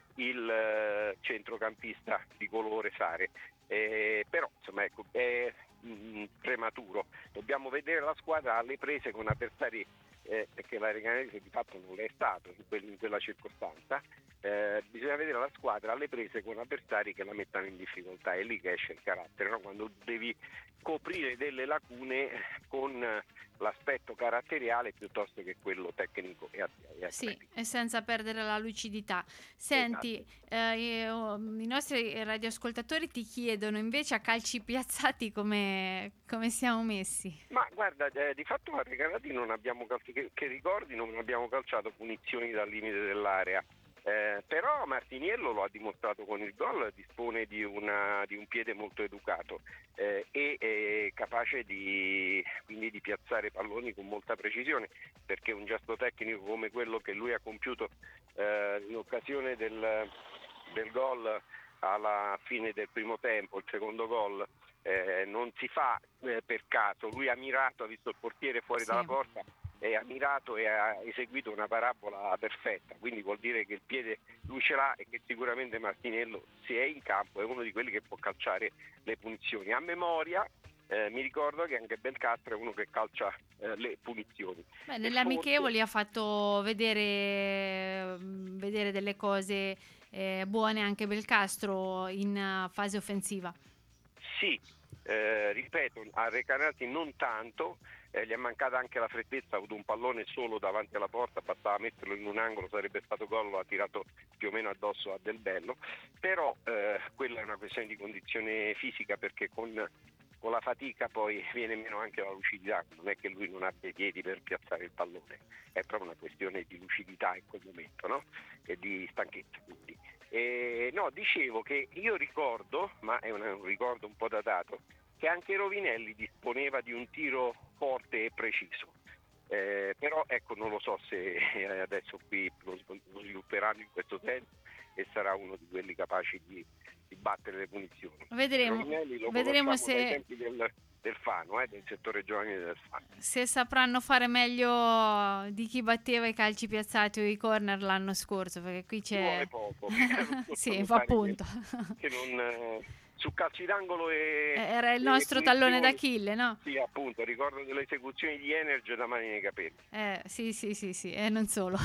il centrocampista di colore Sare, però insomma ecco, è prematuro, dobbiamo vedere la squadra alle prese con avversari, perché la Recanati di fatto non è stato in quella circostanza. Bisogna vedere la squadra alle prese con avversari che la mettano in difficoltà, è lì che esce il carattere, no? Quando devi coprire delle lacune con l'aspetto caratteriale piuttosto che quello tecnico e atletico. Sì, e senza perdere la lucidità. Senti, Esatto. I nostri radioascoltatori ti chiedono invece a calci piazzati come siamo messi. Ma guarda, di fatto a Recanati non abbiamo che ricordi, non abbiamo calciato punizioni dal limite dell'area. Però Martiniello lo ha dimostrato con il gol, dispone di un piede molto educato e capace quindi di piazzare palloni con molta precisione, perché un gesto tecnico come quello che lui ha compiuto in occasione del gol alla fine del primo tempo, il secondo gol, non si fa per caso. Lui ha mirato, ha visto il portiere fuori dalla porta e ha mirato e ha eseguito una parabola perfetta, quindi vuol dire che il piede lui ce l'ha e che sicuramente Martinello, se è in campo, è uno di quelli che può calciare le punizioni. A memoria mi ricordo che anche Belcastro è uno che calcia le punizioni. Nelle amichevoli ha fatto vedere delle cose buone anche Belcastro in fase offensiva. Sì, ripeto, a Recanati non tanto. Gli è mancata anche la freddezza, ha avuto un pallone solo davanti alla porta, bastava metterlo in un angolo, sarebbe stato gol, lo ha tirato più o meno addosso a Del Bello, però quella è una questione di condizione fisica, perché con la fatica poi viene meno anche la lucidità, non è che lui non abbia i piedi per piazzare il pallone, è proprio una questione di lucidità in quel momento, no? E di stanchezza quindi. No, dicevo che io ricordo, ma è un ricordo un po' datato, che anche Rovinelli disponeva di un tiro forte e preciso, però ecco, non lo so se adesso qui lo svilupperanno in questo senso e sarà uno di quelli capaci di battere le punizioni. Vedremo se dai tempi del Fano, del settore giovanile del Fano. Se sapranno fare meglio di chi batteva i calci piazzati o i corner l'anno scorso, perché qui c'è poco. sì, appunto. Che non su calci d'angolo era il nostro tallone d'Achille, no? Sì, appunto, ricordo delle esecuzioni di Energy da mani nei capelli. Sì, e non solo.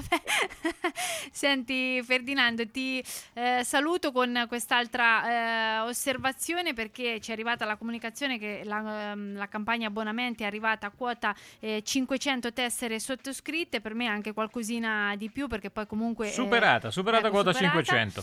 Senti Ferdinando, ti saluto con quest'altra osservazione, perché ci è arrivata la comunicazione che la campagna abbonamenti è arrivata a quota 500 tessere sottoscritte, per me anche qualcosina di più, perché poi comunque superata quota 500.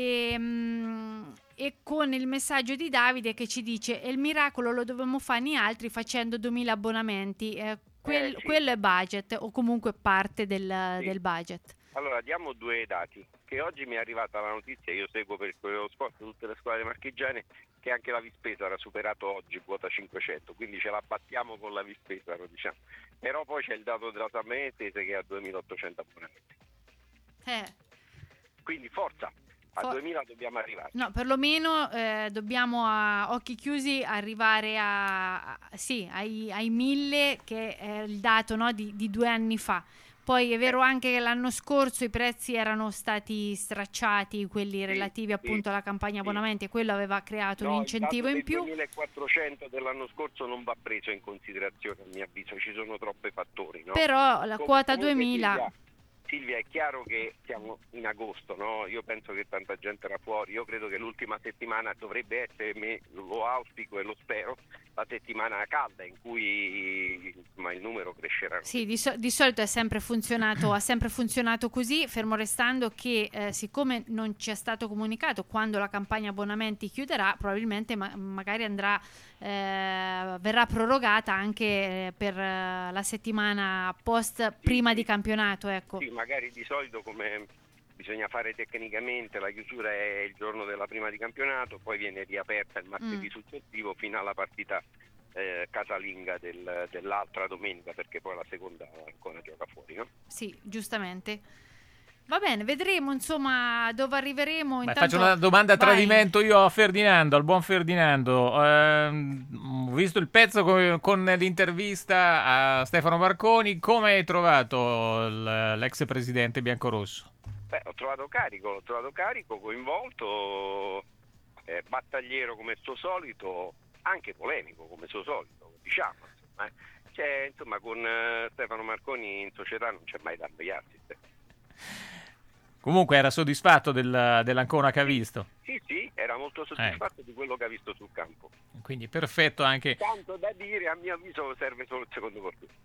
E con il messaggio di Davide che ci dice: e il miracolo lo dovevamo fare noi altri facendo 2000 abbonamenti, sì. Quello è budget, o comunque parte del budget. Allora diamo due dati, che oggi mi è arrivata la notizia, io seguo per quello sport tutte le squadre marchigiane, che anche la Vispesaro ha superato oggi quota 500, quindi ce la battiamo con la Vispesaro, diciamo. Però poi c'è il dato della San Benedetese che ha 2800 abbonamenti. Quindi forza! A 2000 dobbiamo arrivare. No, perlomeno dobbiamo a occhi chiusi arrivare ai 1000, che è il dato, no, di 2 anni fa. Poi è vero anche che l'anno scorso i prezzi erano stati stracciati, quelli relativi appunto alla campagna abbonamenti, e quello aveva creato un incentivo in più. Il 2400 dell'anno scorso non va preso in considerazione, a mio avviso, ci sono troppi fattori, no? Però la quota 2000... Silvia, è chiaro che siamo in agosto, no? Io penso che tanta gente era fuori, io credo che l'ultima settimana dovrebbe essere, lo auspico e lo spero, la settimana calda in cui il numero crescerà. Sì, di solito ha sempre funzionato così, fermo restando che siccome non ci è stato comunicato quando la campagna abbonamenti chiuderà, probabilmente magari verrà prorogata anche per la settimana prima di campionato, ecco. Sì, magari di solito, come bisogna fare tecnicamente, la chiusura è il giorno della prima di campionato, poi viene riaperta il martedì successivo fino alla partita casalinga dell'altra domenica, perché poi la seconda ancora gioca fuori, no? Sì, giustamente. Va bene, vedremo insomma dove arriveremo. Intanto... Faccio una domanda a tradimento io a Ferdinando, al buon Ferdinando. Ho visto il pezzo con l'intervista a Stefano Marconi. Come hai trovato l'ex presidente biancorosso? L'ho trovato carico, coinvolto, battagliero come suo solito, anche polemico come suo solito, diciamo. Insomma, con Stefano Marconi in società non c'è mai da annoiarsi. Comunque era soddisfatto dell'Ancona che ha visto? Sì, era molto soddisfatto di quello che ha visto sul campo. Quindi perfetto anche... Tanto da dire, a mio avviso serve solo il secondo portiere.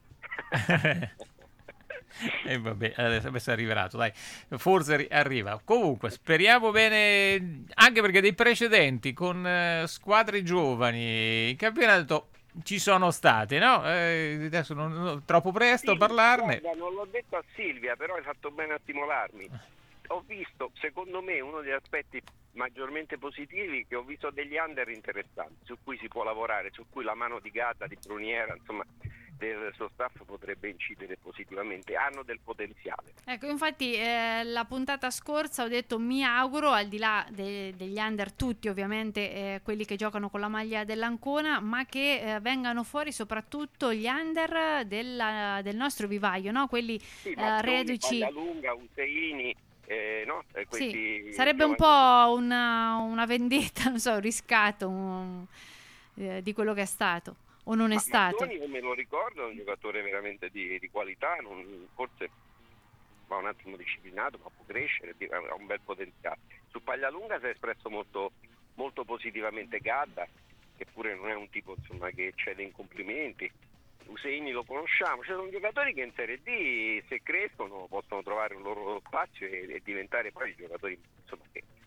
E vabbè, adesso è arrivato, dai, forse arriva. Comunque speriamo bene, anche perché dei precedenti con squadre giovani in campionato ci sono state, no? Adesso non troppo presto a parlarne. Guarda, non l'ho detto a Silvia, però hai fatto bene a stimolarmi. Ho visto, secondo me, uno degli aspetti maggiormente positivi, che ho visto degli under interessanti, su cui si può lavorare, su cui la mano di Gadda, di Bruniera, insomma, del suo staff potrebbe incidere positivamente, hanno del potenziale. Ecco, infatti la puntata scorsa ho detto mi auguro, al di là degli under tutti ovviamente, quelli che giocano con la maglia dell'Ancona, ma che vengano fuori soprattutto gli under del nostro vivaio, no? Quelli reduci. Pallalunga, Useini, no? Sì, sarebbe un po' una vendetta, non so, un riscatto di quello che è stato. O non è stato? Mazzoni, come lo ricordo, è un giocatore veramente di qualità, forse va un attimo disciplinato, ma può crescere, ha un bel potenziale. Su Paglialunga si è espresso molto, molto positivamente Gadda, che pure non è un tipo, insomma, che cede in complimenti. Useini lo conosciamo, ci sono giocatori che in Serie D, se crescono, possono trovare un loro spazio e diventare poi giocatori, insomma,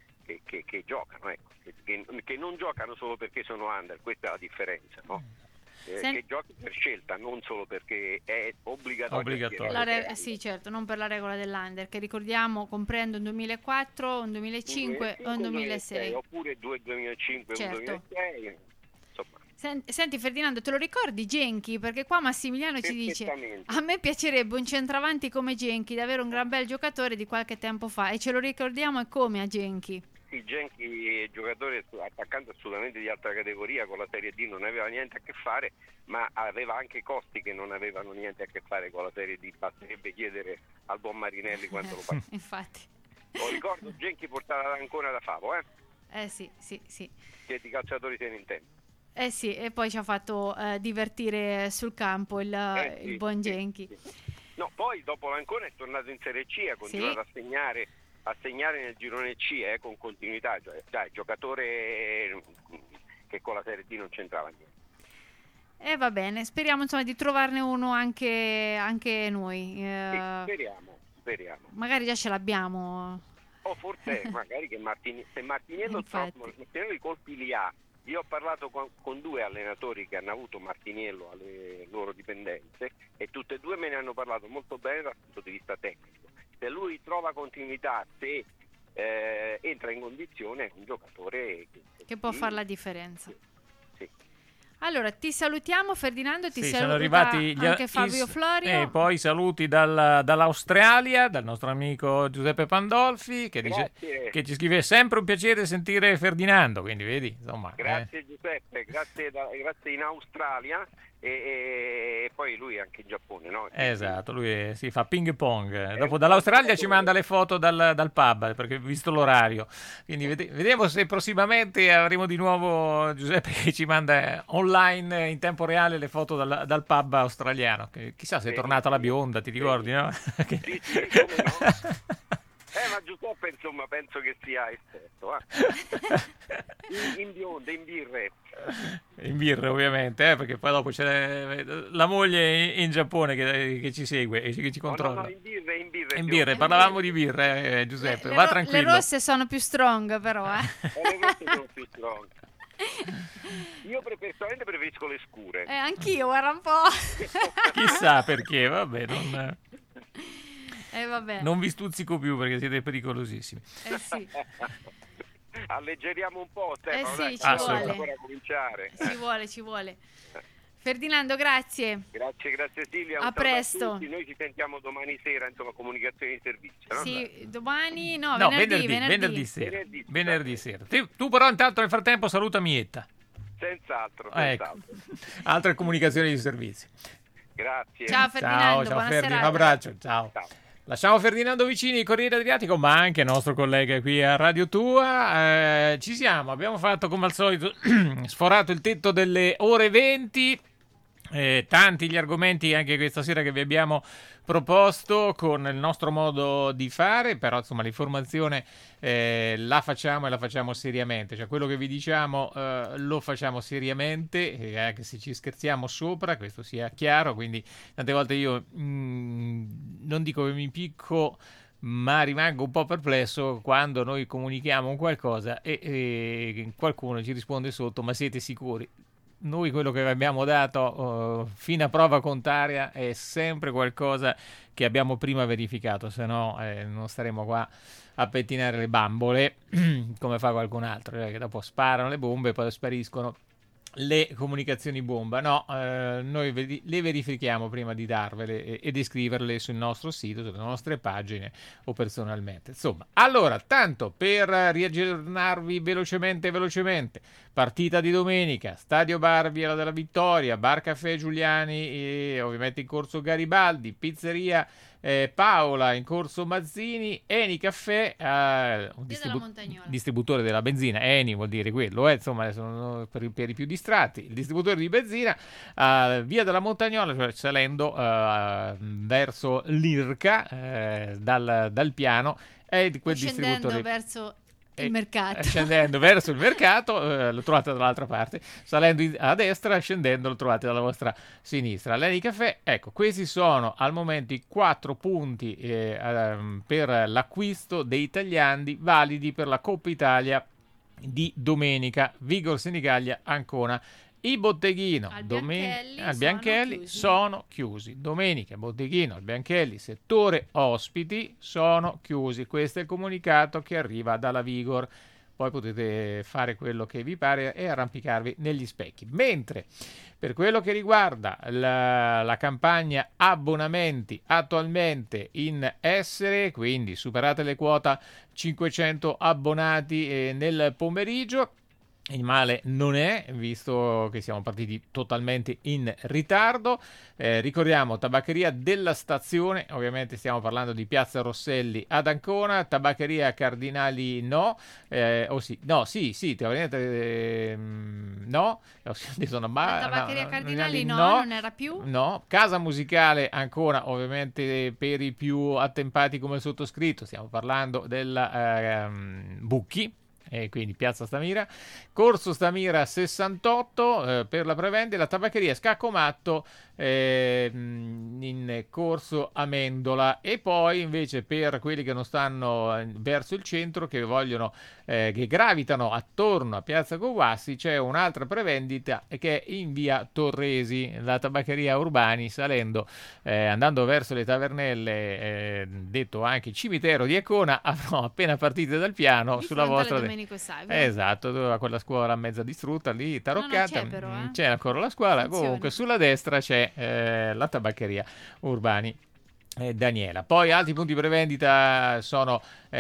che giocano, ecco, che non giocano solo perché sono under, questa è la differenza, no? Che giochi per scelta, non solo perché è obbligatorio. Sì, certo, non per la regola dell'under, che ricordiamo comprende un 2004, un 2005 o un 2006. Oppure 2005 e un 2006. Insomma. Senti Ferdinando, te lo ricordi Genchi? Perché qua Massimiliano ci dice: a me piacerebbe un centravanti come Genchi, davvero un gran bel giocatore di qualche tempo fa, e ce lo ricordiamo e come a Genchi. Genchi è giocatore attaccante assolutamente di alta categoria, con la Serie D non aveva niente a che fare, ma aveva anche costi che non avevano niente a che fare con la Serie D. Basterebbe chiedere al buon Marinelli quanto lo pagava. Infatti. Lo ricordo, Genchi portava ancora da Favo, sì. Che di calciatori se ne intende. Sì, e poi ci ha fatto divertire sul campo il buon Genchi. Sì. No, poi dopo l'Ancona è tornato in Serie C, ha continuato a segnare nel girone C con continuità, cioè giocatore che con la Serie D non c'entrava niente. Va bene, speriamo insomma di trovarne uno anche noi. Speriamo. Magari già ce l'abbiamo. O forse magari che se Martiniello i colpi li ha. Io ho parlato con due allenatori che hanno avuto Martiniello alle loro dipendenze e tutte e due me ne hanno parlato molto bene dal punto di vista tecnico. Se lui trova continuità, se entra in condizione, è un giocatore che può fare la differenza. Sì. Allora, ti salutiamo Ferdinando, sono arrivati anche Fabio Florio. E poi saluti dall'Australia, dal nostro amico Giuseppe Pandolfi, che ci scrive: sempre un piacere sentire Ferdinando, quindi vedi, insomma. Grazie Giuseppe, grazie in Australia. E poi lui anche in Giappone, no? Esatto, lui si fa ping pong. Dopo dall'Australia ci manda le foto dal pub, perché visto l'orario. Quindi vediamo se prossimamente avremo di nuovo Giuseppe che ci manda online in tempo reale le foto dal pub australiano. Che chissà se è tornata la bionda, ti ricordi, no? Sì, come no? Ma Giuseppe, insomma, penso che sia esperto. In bionde, in birre. In birre, ovviamente, perché poi dopo c'è la moglie in Giappone che ci segue e che ci controlla. No, in birre. In birre, parlavamo di birre, Giuseppe, va tranquillo. Le rosse sono più strong, però. Le rosse sono più strong. Io personalmente preferisco le scure. Anch'io, guarda un po'. Chissà perché, vabbè, vabbè. Non vi stuzzico più perché siete pericolosissimi. Sì. Alleggeriamo un po', Stefano, sì, ci vuole. Ancora cominciare. Ci vuole. Ferdinando, grazie. Grazie Silvia. A presto. Noi ci sentiamo domani sera, insomma, comunicazione di servizio. No? Sì, domani venerdì sera. Venerdì sera. Tu però intanto nel frattempo saluta Mietta. Senz'altro. Ecco. Altre comunicazioni di servizio. Grazie. Ciao Ferdinando, ciao Ferdi, un abbraccio. Ciao. Lasciamo Ferdinando Vicini, Corriere Adriatico, ma anche il nostro collega qui a Radio Tua. Ci siamo, abbiamo fatto come al solito, sforato il tetto delle ore 20. Tanti gli argomenti anche questa sera che vi abbiamo proposto con il nostro modo di fare, però insomma l'informazione la facciamo e la facciamo seriamente, cioè quello che vi diciamo lo facciamo seriamente, anche se ci scherziamo sopra, questo sia chiaro, quindi tante volte io non dico che mi impicco, ma rimango un po' perplesso quando noi comunichiamo un qualcosa e qualcuno ci risponde sotto: ma siete sicuri? Noi quello che vi abbiamo dato fino a prova contraria è sempre qualcosa che abbiamo prima verificato, se no non staremo qua a pettinare le bambole come fa qualcun altro, che dopo sparano le bombe e poi spariscono le comunicazioni bomba. No, noi le verifichiamo prima di darvele e di scriverle sul nostro sito, sulle nostre pagine o personalmente. Insomma, allora, tanto per riaggiornarvi velocemente, partita di domenica, Stadio Bar Via della Vittoria, Bar Caffè Giuliani, e ovviamente in corso Garibaldi, Pizzeria Paola in corso Mazzini, Eni Caffè, un distributore della benzina, Eni vuol dire quello, insomma sono per i più distratti, il distributore di benzina, Via della Montagnola, cioè salendo verso l'Irca dal piano, è di quel distributore verso il mercato. Scendendo verso il mercato, lo trovate dall'altra parte, salendo a destra, scendendo lo trovate dalla vostra sinistra. L'Eni Caffè, ecco, questi sono al momento i 4 punti per l'acquisto dei tagliandi validi per la Coppa Italia di domenica. Vigor Senigallia, Ancona. I Botteghino al Bianchelli sono chiusi. Domenica Botteghino al Bianchelli, settore ospiti, sono chiusi. Questo è il comunicato che arriva dalla Vigor. Poi potete fare quello che vi pare e arrampicarvi negli specchi. Mentre per quello che riguarda la campagna abbonamenti attualmente in essere, quindi superate le quota 500 abbonati nel pomeriggio, il male non è, visto che siamo partiti totalmente in ritardo. Ricordiamo, tabaccheria della Stazione, ovviamente stiamo parlando di Piazza Rosselli ad Ancona, tabaccheria Cardinali no, tabaccheria Cardinali non era più. No, Casa Musicale Ancona, ovviamente per i più attempati come il sottoscritto, stiamo parlando della Bucchi. Quindi Piazza Stamira, Corso Stamira 68 per la prevendita, la tabaccheria Scaccomatto in Corso Amendola, e poi invece per quelli che non stanno verso il centro, che vogliono che gravitano attorno a Piazza Coguassi, c'è un'altra prevendita che è in via Torresi, la tabaccheria Urbani, salendo andando verso le Tavernelle, detto anche cimitero di Ancona, appena partite dal piano di sulla vostra esatto, quella scuola mezza distrutta lì taroccata, c'è ancora la scuola. Attenzione. Comunque sulla destra c'è la tabaccheria Urbani Daniela. Poi altri punti prevendita sono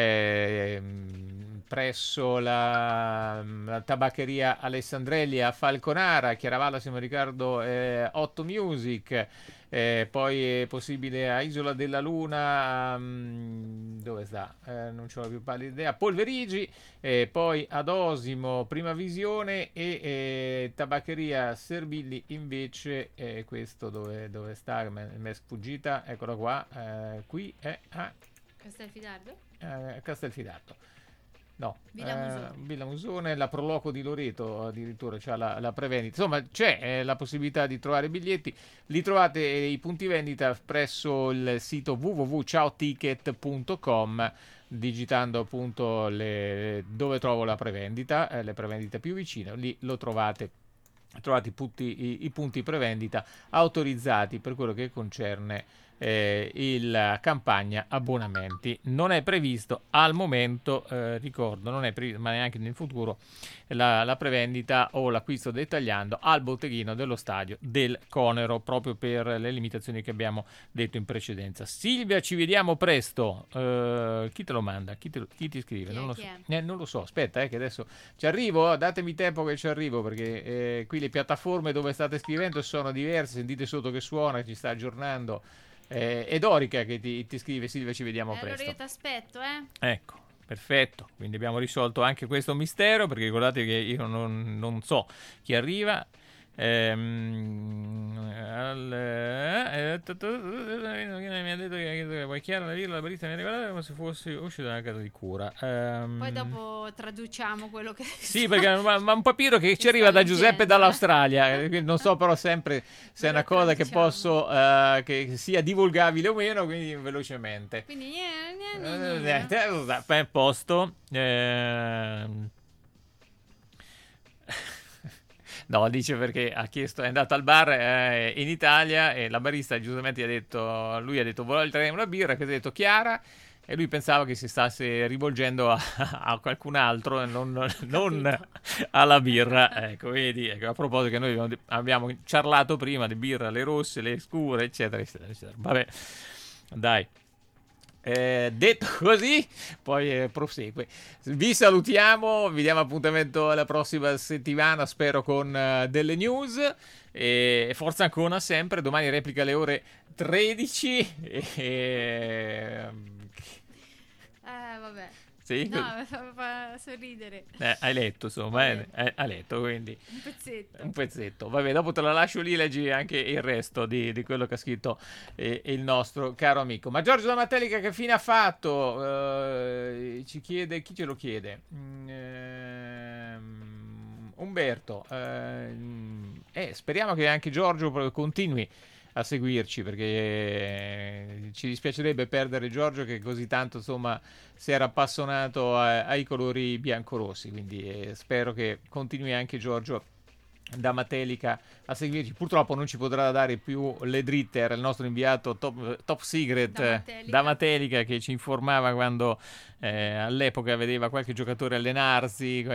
presso la tabaccheria Alessandrelli a Falconara, Chiaravalla, se non ricordo, 8 Music. Poi è possibile a Isola della Luna, dove sta? Non c'ho la più pallida idea. Polverigi, poi ad Osimo, Prima Visione, e tabaccheria Servilli invece, questo dove sta? Mi è sfuggita, eccola qua, qui è a Castelfidardo. No, Villa Musone, la Proloco di Loreto addirittura c'ha la prevendita. Insomma, c'è la possibilità di trovare biglietti. Li trovate i punti vendita presso il sito www.ciaoticket.com, digitando appunto dove trovo la prevendita, le prevendite più vicine. Lì lo trovate i punti prevendita autorizzati per quello che concerne il campagna abbonamenti. Non è previsto al momento, ricordo, non è previsto, ma neanche nel futuro, la prevendita o l'acquisto del tagliando al botteghino dello stadio del Conero, proprio per le limitazioni che abbiamo detto in precedenza. Silvia, ci vediamo presto. Chi te lo manda? Chi ti scrive? Non lo so, aspetta che adesso ci arrivo, datemi tempo che ci arrivo, perché qui le piattaforme dove state scrivendo sono diverse, sentite sotto che suona, ci sta aggiornando. È Dorica che ti scrive: Silvia, ci vediamo presto. Allora io ti aspetto, Ecco, perfetto, quindi abbiamo risolto anche questo mistero, perché ricordate che io non so chi arriva. Mi ha detto che vuoi chiaro la birra, la barista mi ha regalato come se fosse uscito da una casa di cura. Poi dopo traduciamo quello che sì, perché ma un papiro che ci arriva da Giuseppe dall'Australia, non so però sempre se è una cosa che posso che sia divulgabile o meno, quindi velocemente, quindi a posto. No, dice perché ha chiesto, è andato al bar in Italia e la barista giustamente gli ha detto, lui ha detto voglio una birra, che ha detto Chiara, e lui pensava che si stesse rivolgendo a qualcun altro e non alla birra. Ecco, vedi, a proposito che noi abbiamo ciarlato prima di birra, le rosse, le scure, eccetera, eccetera, eccetera. Vabbè, dai. Detto così, poi prosegue. Vi salutiamo, vi diamo appuntamento la prossima settimana, spero con delle news, e Forza Ancona sempre, domani replica alle ore 13 vabbè. Sì? No, fa sorridere. Hai letto, insomma, hai letto, quindi un pezzetto. Vabbè, dopo te la lascio lì, leggi anche il resto di quello che ha scritto il nostro caro amico. Ma Giorgio da Matelica che fine ha fatto? Ci chiede, chi ce lo chiede? Umberto. Speriamo che anche Giorgio continui a seguirci, perché ci dispiacerebbe perdere Giorgio, che così tanto insomma si era appassionato ai colori biancorossi, quindi spero che continui anche Giorgio da Matelica a seguirci. Purtroppo non ci potrà dare più le dritte, era il nostro inviato top secret da Matelica che ci informava quando all'epoca vedeva qualche giocatore allenarsi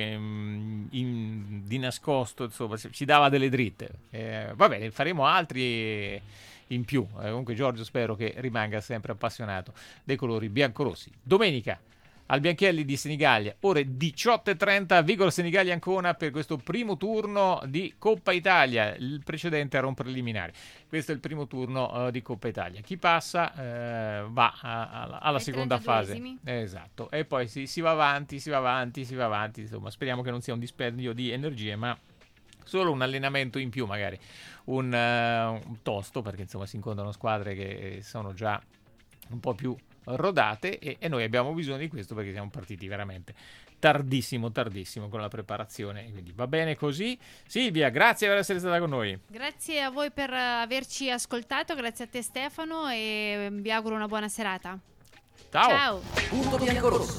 di nascosto, insomma ci dava delle dritte. Va bene, faremo altri in più. Comunque Giorgio spero che rimanga sempre appassionato dei colori biancorossi. Domenica al Bianchelli di Senigallia, ore 18:30, Vigor Senigallia Ancona per questo primo turno di Coppa Italia. Il precedente era un preliminare, questo è il primo turno di Coppa Italia. Chi passa va alla seconda fase, esatto, e poi si va avanti, insomma speriamo che non sia un dispendio di energie, ma solo un allenamento in più, magari un tosto, perché insomma si incontrano squadre che sono già un po' più rodate e noi abbiamo bisogno di questo, perché siamo partiti veramente tardissimo con la preparazione, quindi va bene così. Silvia, grazie per essere stata con noi. Grazie a voi per averci ascoltato, grazie a te Stefano, e vi auguro una buona serata. Ciao. Punto biancorosso.